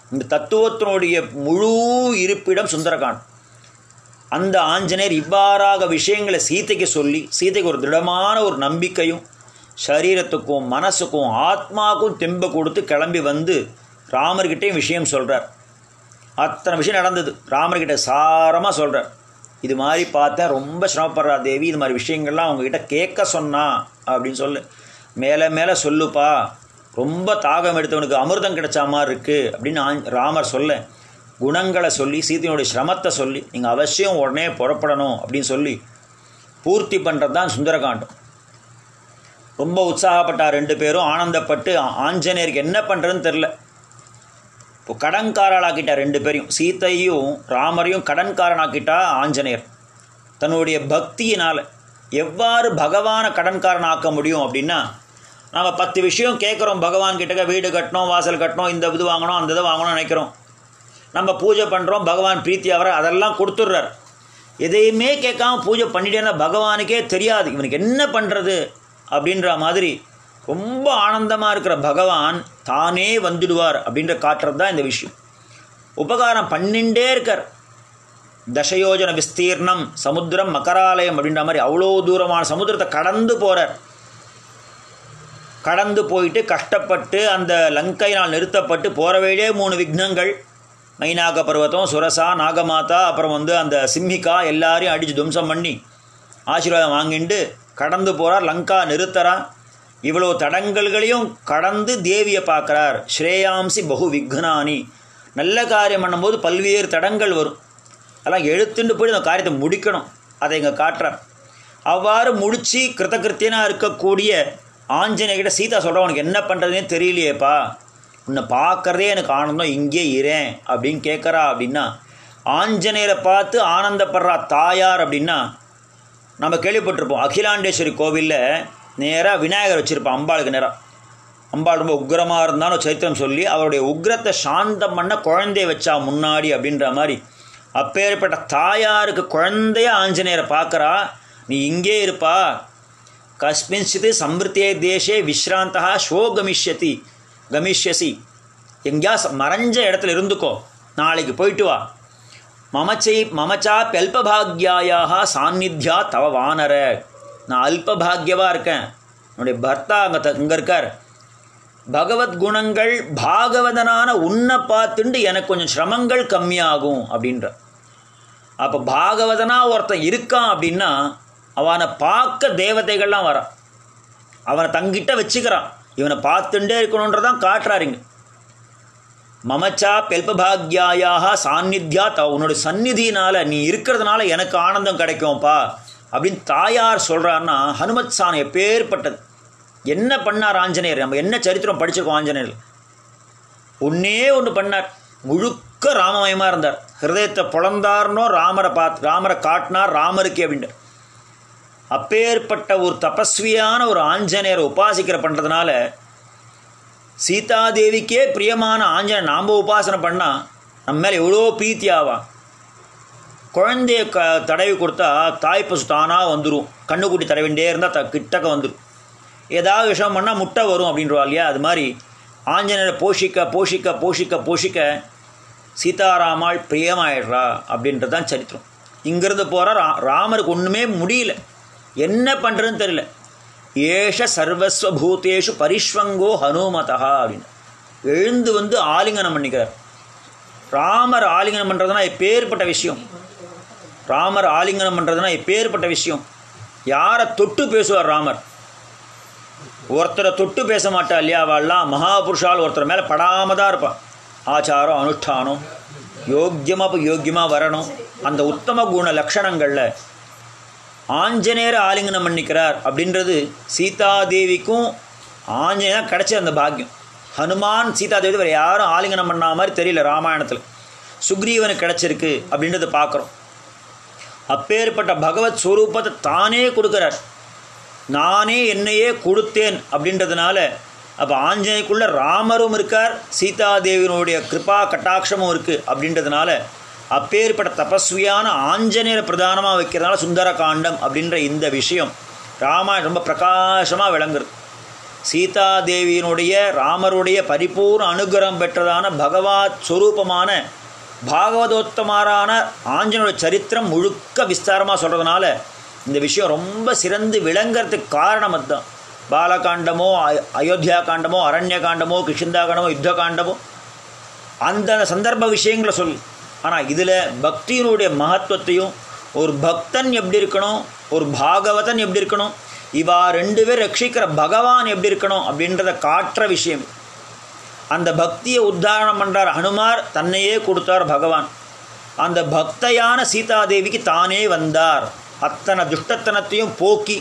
இந்த தத்துவத்தினுடைய முழு இருப்பிடம் சுந்தரகாண்டம். அந்த ஆஞ்சநேயர் இவ்வாறாக விஷயங்களை சீதைக்கு சொல்லி, சீதைக்கு ஒரு திடமான ஒரு நம்பிக்கையும் சரீரத்துக்கும் மனசுக்கும் ஆத்மாவுக்கும் தெம்பை கொடுத்து கிளம்பி வந்து ராமர்கிட்டையும் விஷயம் சொல்கிறார். அத்தனை விஷயம் நடந்தது. ராமர்கிட்ட சாரமாக சொல்கிறார், இது மாதிரி பார்த்தேன், ரொம்ப சிரமப்படுறா தேவி, இது மாதிரி விஷயங்கள்லாம் அவங்ககிட்ட கேட்க சொன்னா அப்படின்னு சொல்லு, மேலே மேலே சொல்லுப்பா, ரொம்ப தாகம் எடுத்தவனுக்கு அமிர்தம் கிடைச்சா மாதிரி இருக்குது அப்படின்னு ராமர் சொல்ல, குணங்களை சொல்லி சீதையினுடைய சிரமத்தை சொல்லி நீங்கள் அவசியம் உடனே புறப்படணும் அப்படின்னு சொல்லி பூர்த்தி பண்ணுறது தான் சுந்தரகாண்டம். ரொம்ப உற்சாகப்பட்டார் ரெண்டு பேரும், ஆனந்தப்பட்டு ஆஞ்சநேயருக்கு என்ன பண்ணுறதுன்னு தெரில. இப்போ கடன்காரனாக்கிட்டார் ரெண்டு பேரையும், சீத்தையும் ராமரையும் கடன்காரனாக்கிட்டா ஆஞ்சநேயர். தன்னுடைய பக்தியினால் எவ்வாறு பகவானை கடன்காரனாக்க முடியும் அப்படின்னா, நம்ம 10 விஷயம் கேட்குறோம் பகவான்கிட்ட, வீடு கட்டணும், வாசல் கட்டணும், இந்த இது வாங்கணும், அந்த இதை வாங்கணும்னு நினைக்கிறோம். நம்ம பூஜை பண்ணுறோம், பகவான் பிரீத்தி ஆகிற அதெல்லாம் கொடுத்துட்றார். எதையுமே கேட்காம பூஜை பண்ணிட்டேன்னா பகவானுக்கே தெரியாது இவனுக்கு என்ன பண்ணுறது அப்படின்ற மாதிரி ரொம்ப ஆனந்தமாக இருக்கிற பகவான் தானே வந்துடுவார் அப்படின்ற காட்டுறது தான் இந்த விஷயம். உபகாரம் பண்ணிகிட்டே இருக்கார். தசயோஜன விஸ்தீர்ணம் சமுத்திரம் மகராலயம் அப்படின்ற மாதிரி அவ்வளோ தூரமான சமுத்திரத்தை கடந்து போகிறார். கடந்து போயிட்டு கஷ்டப்பட்டு அந்த லங்கையினால் நிறுத்தப்பட்டு போகிற வழியே 3 விக்னங்கள், மைனாக பர்வதம், சுரசா, நாகமாதா, அப்புறம் அந்த சிம்மிகா எல்லாரையும் அடித்து துவம்சம் பண்ணி ஆசீர்வாதம் வாங்கிட்டு கடந்து போகிறார். லங்கா நிறுத்தறார். இவ்வளோ தடங்கல்களையும் கடந்து தேவியை பார்க்குறார். ஸ்ரேயாம்சி பகு விக்னானி, நல்ல காரியம் பண்ணும்போது பல்வேறு தடங்கள் வரும், அதெல்லாம் எழுத்துண்டு போய் அந்த காரியத்தை முடிக்கணும், அதை இங்கே காட்டுறார். அவ்வாறு முடித்து கிருத்தகிருத்தியனாக இருக்கக்கூடிய ஆஞ்சநேயர்கிட்ட சீதா சொல்கிறேன், உனக்கு என்ன பண்ணுறதுனே தெரியலையேப்பா, உன்னை பார்க்குறதே எனக்கு ஆனந்தம், இங்கே இரேன் அப்படின்னு கேட்குறா. அப்படின்னா ஆஞ்சநேயரை பார்த்து ஆனந்தப்படுறா தாயார் அப்படின்னா நம்ம கேள்விப்பட்டிருப்போம். அகிலாண்டேஸ்வரி கோவிலில் நேராக விநாயகர் வச்சுருப்பான் அம்பாளுக்கு நேராக. அம்பாள் ரொம்ப உக்ரமாக இருந்தாலும் சரித்திரம் சொல்லி அவருடைய உக்ரத்தை சாந்தம் பண்ண குழந்தைய வச்சா முன்னாடி அப்படின்ற மாதிரி அப்பேற்பட்ட தாயாருக்கு குழந்தைய ஆஞ்சநேயரை பார்க்குறா. நீ இங்கே இருப்பா, கஸ்மின்சித்து சம்ருத்தியே தேசே விஸ்ராந்தா ஷோ கமிஷ்யசி, எங்கேயா மறைஞ்ச இடத்துல இருந்துக்கோ, நாளைக்கு போயிட்டு வா. மமச்சா பெல்பபாக்யாயாக சாநித்யா தவ வானர, நான் அல்பபாக்யவாக இருக்கேன், என்னுடைய பர்த்தா அங்கே இருக்கார், பகவத் குணங்கள் பாகவதனான உன்னை பார்த்துண்டு எனக்கு கொஞ்சம் சிரமங்கள் கம்மியாகும் அப்படின்ற. அப்போ பாகவதனா ஒருத்தன் இருக்கான் அப்படின்னா அவனை பார்க்க தேவதைகள்லாம் வரான், அவனை தங்கிட்ட வச்சுக்கிறான், இவனை பார்த்துட்டே இருக்கணுன்றதான் காட்டுறாருங்க. மமச்சா பெல்பபாக்யாயாக சாநித்யா தவ, உன்னுடைய சந்நிதியினால் நீ இருக்கிறதுனால எனக்கு ஆனந்தம் கிடைக்கும்ப்பா அப்படின்னு தாயார் சொல்கிறாருன்னா ஹனுமத் சாணம் எப்பேற்பட்டது. என்ன பண்ணார் ஆஞ்சநேயர்? நம்ம என்ன சரித்திரம் படிச்சிருக்கோம் ஆஞ்சநேயர்? ஒன்று பண்ணார், முழுக்க ராமமயமாக இருந்தார். ஹிருதயத்தை பொழந்தார்னோ ராமரை காட்டினார் ராமருக்கு அப்படின்ட்டு. அப்பேற்பட்ட ஒரு தபஸ்வியான ஒரு ஆஞ்சநேயரை உபாசிக்கிற பண்ணுறதுனால சீதாதேவிக்கே பிரியமான ஆஞ்சநேயர் நாம் உபாசனை பண்ணால் நம்ம மேலே எவ்வளோ பிரீத்தி ஆவா. குழந்தைய தடவி கொடுத்தா தாய்ப்பசு தானாக வந்துடும், கண்ணுக்குட்டி தடவிண்டே இருந்தால் கிட்டக்க வந்துடும். ஏதாவது விஷயம் பண்ணால் முட்டை வரும் அப்படின்றவா இல்லையா, அது மாதிரி ஆஞ்சநேயரை போஷிக்க போஷிக்க போஷிக்க போஷிக்க சீதாராமாள் பிரியமாயிடுறா அப்படின்றது தான் சரித்திரம். இங்கேருந்து போகிறார், ராமருக்கு ஒன்றுமே முடியல, என்ன பண்ணுறதுன்னு தெரியல. ஏஷ சர்வஸ்வபூதேஷு பரிஷ்வங்கோ ஹனுமதா அப்படின்னு எழுந்து ஆலிங்கனம் பண்ணிக்கிறார். ராமர் ஆலிங்கனம் பண்ணுறதுனா எப்பேற்பட்ட விஷயம், ராமர் ஆலிங்கனம் பண்ணுறதுனா எப்பேற்பட்ட விஷயம். யாரை தொட்டு பேசுவார் ராமர்? ஒருத்தரை தொட்டு பேச மாட்டா இல்லையா, அவள்லாம் மகாபுருஷால் ஒருத்தர் மேலே படாமல் தான் இருப்பான். ஆச்சாரம் அனுஷ்டானம் யோக்கியமாக வரணும். அந்த உத்தம குண லக்ஷணங்களில் ஆஞ்சநேயரை ஆலிங்கனம் பண்ணிக்கிறார் அப்படின்றது சீதாதேவிக்கும் ஆஞ்சநேயர் கிடைச்ச அந்த பாக்கியம். ஹனுமான் சீதாதேவி வேறு யாரும் ஆலிங்கனம் பண்ண மாதிரி தெரியல ராமாயணத்தில், சுக்ரீவனுக்கு கிடைச்சிருக்கு அப்படின்றத பார்க்குறோம். அப்பேற்பட்ட பகவத் ஸ்வரூபத்தை தானே கொடுக்குறார். நானே என்னையே கொடுத்தேன் அப்படின்றதுனால அப்போ ஆஞ்சநேயக்குள்ளே ராமரும் இருக்கார், சீதாதேவியினுடைய கிருபா கட்டாட்சமும் இருக்குது அப்படின்றதுனால அப்பேற்பட்ட தபஸ்வியான ஆஞ்சநேயரை பிரதானமாக வைக்கிறதுனால சுந்தர காண்டம் அப்படின்ற இந்த விஷயம் ராமாயணம் ரொம்ப பிரகாசமாக விளங்குறது. சீதாதேவியினுடைய ராமருடைய பரிபூர்ண அனுகிரகம் பெற்றதான பகவத் ஸ்வரூபமான பாகவதோத்தமரான ஆஞ்சநேயருடைய சரித்திரம் முழுக்க விஸ்தாரமாக சொல்கிறதுனால இந்த விஷயம் ரொம்ப சிறந்து விளங்கிறதுக்கு காரணம் அதுதான். பாலகாண்டமோ அயோத்தியா காண்டமோ அரண்ய காண்டமோ கிருஷ்ணந்தா காண்டமோ யுத்த காண்டமோ அந்த சந்தர்ப்ப விஷயங்களை சொல். ஆனால் இதில் பக்தியினுடைய மகத்துவத்தையும் ஒரு பக்தன் எப்படி இருக்கணும், ஒரு பாகவதன் எப்படி இருக்கணும், இவா 2 பேர் ரட்சிக்கிற பகவான் எப்படி இருக்கணும் அப்படின்றத காட்டுற விஷயம். அந்த பக்தியை உத்தாரணம் பண்ணுறார் ஹனுமார், தன்னையே கொடுத்தார் பகவான். அந்த பக்தையான சீதாதேவிக்கு தானே வந்தார். அத்தனை துஷ்டத்தனத்தையும் போக்கி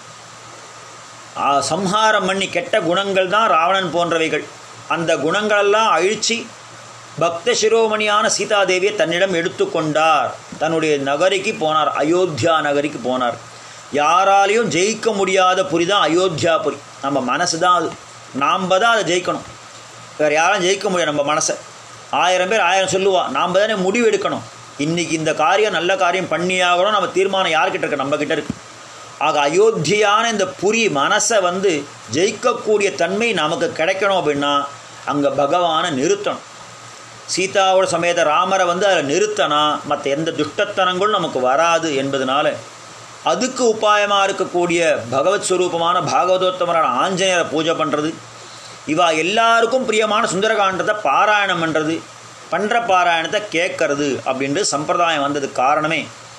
சம்ஹாரம் பண்ணி கெட்ட குணங்கள் தான் ராவணன் போன்றவைகள். அந்த குணங்களெல்லாம் அழித்து பக்த சிரோமணியான சீதாதேவியை தன்னிடம் எடுத்துக்கொண்டார். தன்னுடைய நகரிக்கு போனார், அயோத்தியா நகரிக்கு போனார். யாராலையும் ஜெயிக்க முடியாத புரி தான் அயோத்தியாபுரி. நம்ம மனசு தான் அது, நாம் தான் அதை ஜெயிக்கணும். வேறு யாரும் ஜெயிக்க முடியாது நம்ம மனசை. 1000 பேர் 1000 சொல்லுவா, நாம் தானே முடிவு எடுக்கணும். இன்றைக்கி இந்த காரியம் நல்ல காரியம் பண்ணியாகணும், நம்ம தீர்மானம் யார்கிட்ட இருக்கு, நம்மக்கிட்ட இருக்குது. ஆக அயோத்தியான இந்த புரி மனசை ஜெயிக்கக்கூடிய தன்மை நமக்கு கிடைக்கணும் அப்படின்னா அங்கே பகவானை நிறுத்தணும். சீதாவோட சமேத ராமரை அதில் நிறுத்தினா மற்ற எந்த துஷ்டத்தனங்களும் நமக்கு வராது என்பதனால அதுக்கு உபாயமாக இருக்கக்கூடிய பகவத் ஸ்வரூபமான பாகவதோத்தமரான ஆஞ்சநேயரை பூஜை பண்ணுறது, இவா எல்லாருக்கும் பிரியமான சுந்தரகாண்டத்தை பாராயணம் பண்ணுறது, பண்ணுற பாராயணத்தை கேட்கறது அப்படின்றது சம்பிரதாயம் வந்ததுக்கு காரணமே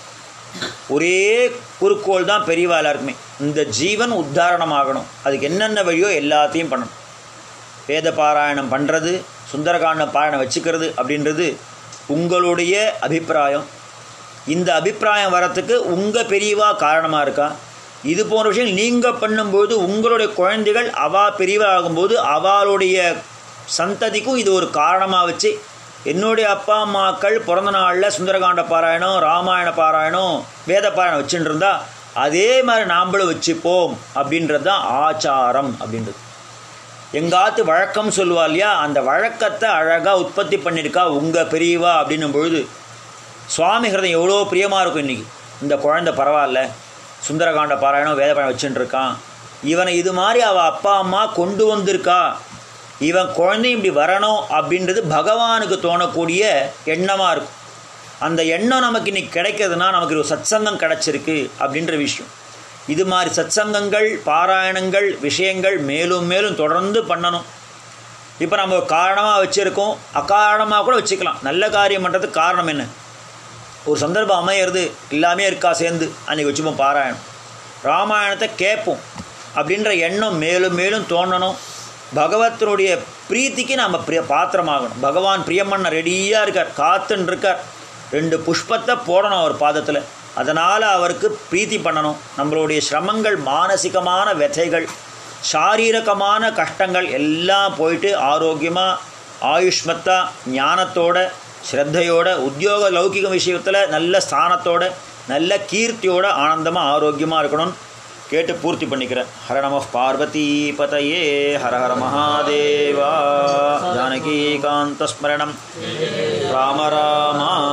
ஒரே குறிக்கோள் தான் பெரியவா எல்லாருக்குமே. இந்த ஜீவன் உத்தாரணமாகணும், அதுக்கு என்னென்ன வழியோ எல்லாத்தையும் பண்ணணும். வேத பாராயணம் பண்ணுறது, சுந்தரகாண்டம் பாராயணம் வச்சுக்கிறது அப்படின்றது உங்களுடைய அபிப்பிராயம். இந்த அபிப்பிராயம் வரத்துக்கு உங்கள் பெரியவா காரணமாக இருக்கா? இது போன்ற விஷயம் நீங்கள் பண்ணும்போது உங்களுடைய குழந்தைகள் பெரியவா ஆகும்போது அவளுடைய சந்ததிக்கும் இது ஒரு காரணமாக வச்சு, என்னுடைய அப்பா அம்மாக்கள் பிறந்த நாளில் சுந்தரகாண்ட பாராயணம், ராமாயண பாராயணம், வேத பாராயணம் வச்சுட்டு இருந்தா அதே மாதிரி நாம்ளும் வச்சுப்போம் அப்படின்றது தான் ஆச்சாரம் அப்படின்றது. எங்காத்து வழக்கம் சொல்லுவா இல்லையா, அந்த வழக்கத்தை அழகாக உற்பத்தி பண்ணியிருக்கா உங்கள் பெரியவா அப்படின்னும் பொழுது சுவாமி ஹிருதயம் எவ்வளோ பிரியமாக இருக்கும். இன்றைக்கி இந்த குழந்தை பரவாயில்ல, சுந்தரகாண்ட பாராயணம் வேத பாராயணம் வச்சுட்டு இருக்கான், இவனை இது மாதிரி அவள் அப்பா அம்மா கொண்டு வந்திருக்கா, இவன் குழந்தையும் இப்படி வரணும் அப்படின்றது பகவானுக்கு தோணக்கூடிய எண்ணமாக இருக்கும். அந்த எண்ணம் நமக்கு இன்றைக்கி கிடைக்கிறதுனா நமக்கு ஒரு சத்சங்கம் கிடச்சிருக்கு அப்படின்ற விஷயம். இது மாதிரி சத்சங்கங்கள், பாராயணங்கள், விஷயங்கள் மேலும் மேலும் தொடர்ந்து பண்ணணும். இப்போ நம்ம காரணமாக வச்சுருக்கோம், அக்காரணமாக கூட வச்சுக்கலாம். நல்ல காரியம் பண்ணுறதுக்கு காரணம் என்ன, ஒரு சந்தர்ப்பம் அமையிறது எல்லாமே இருக்கா சேர்ந்து அன்றைக்கி வச்சுப்போம் பாராயணம், ராமாயணத்தை கேட்போம் அப்படின்ற எண்ணம் மேலும் மேலும் தோணணும். பகவத்தினுடைய பிரீத்திக்கு நாம் பாத்திரமாகணும். பகவான் பிரியமண்ண ரெடியாக இருக்கார், காத்துன்னு இருக்கார். 2 புஷ்பத்தை போடணும் அவர் பாதத்தில், அதனால் அவருக்கு பிரீத்தி பண்ணணும். நம்மளுடைய சிரமங்கள், மானசிகமான व्यथைகள், சாரீரகமான கஷ்டங்கள் எல்லாம் போயிட்டு ஆரோக்கியமாக ஆயுஷ்மத்தா ஞானத்தோட ஸ்ரத்தையோட உத்தியோக லௌகிக விஷயத்தில் நல்ல ஸ்தானத்தோட நல்ல கீர்த்தியோட ஆனந்தமாக ஆரோக்கியமாக இருக்கணும்னு கேட்டு பூர்த்தி பண்ணிக்கிறேன். ஹர நம பார்வதி பதயே, ஹர ஹர மகாதேவா. ஜானகி காந்த ஸ்மரணம் ராம ராமா.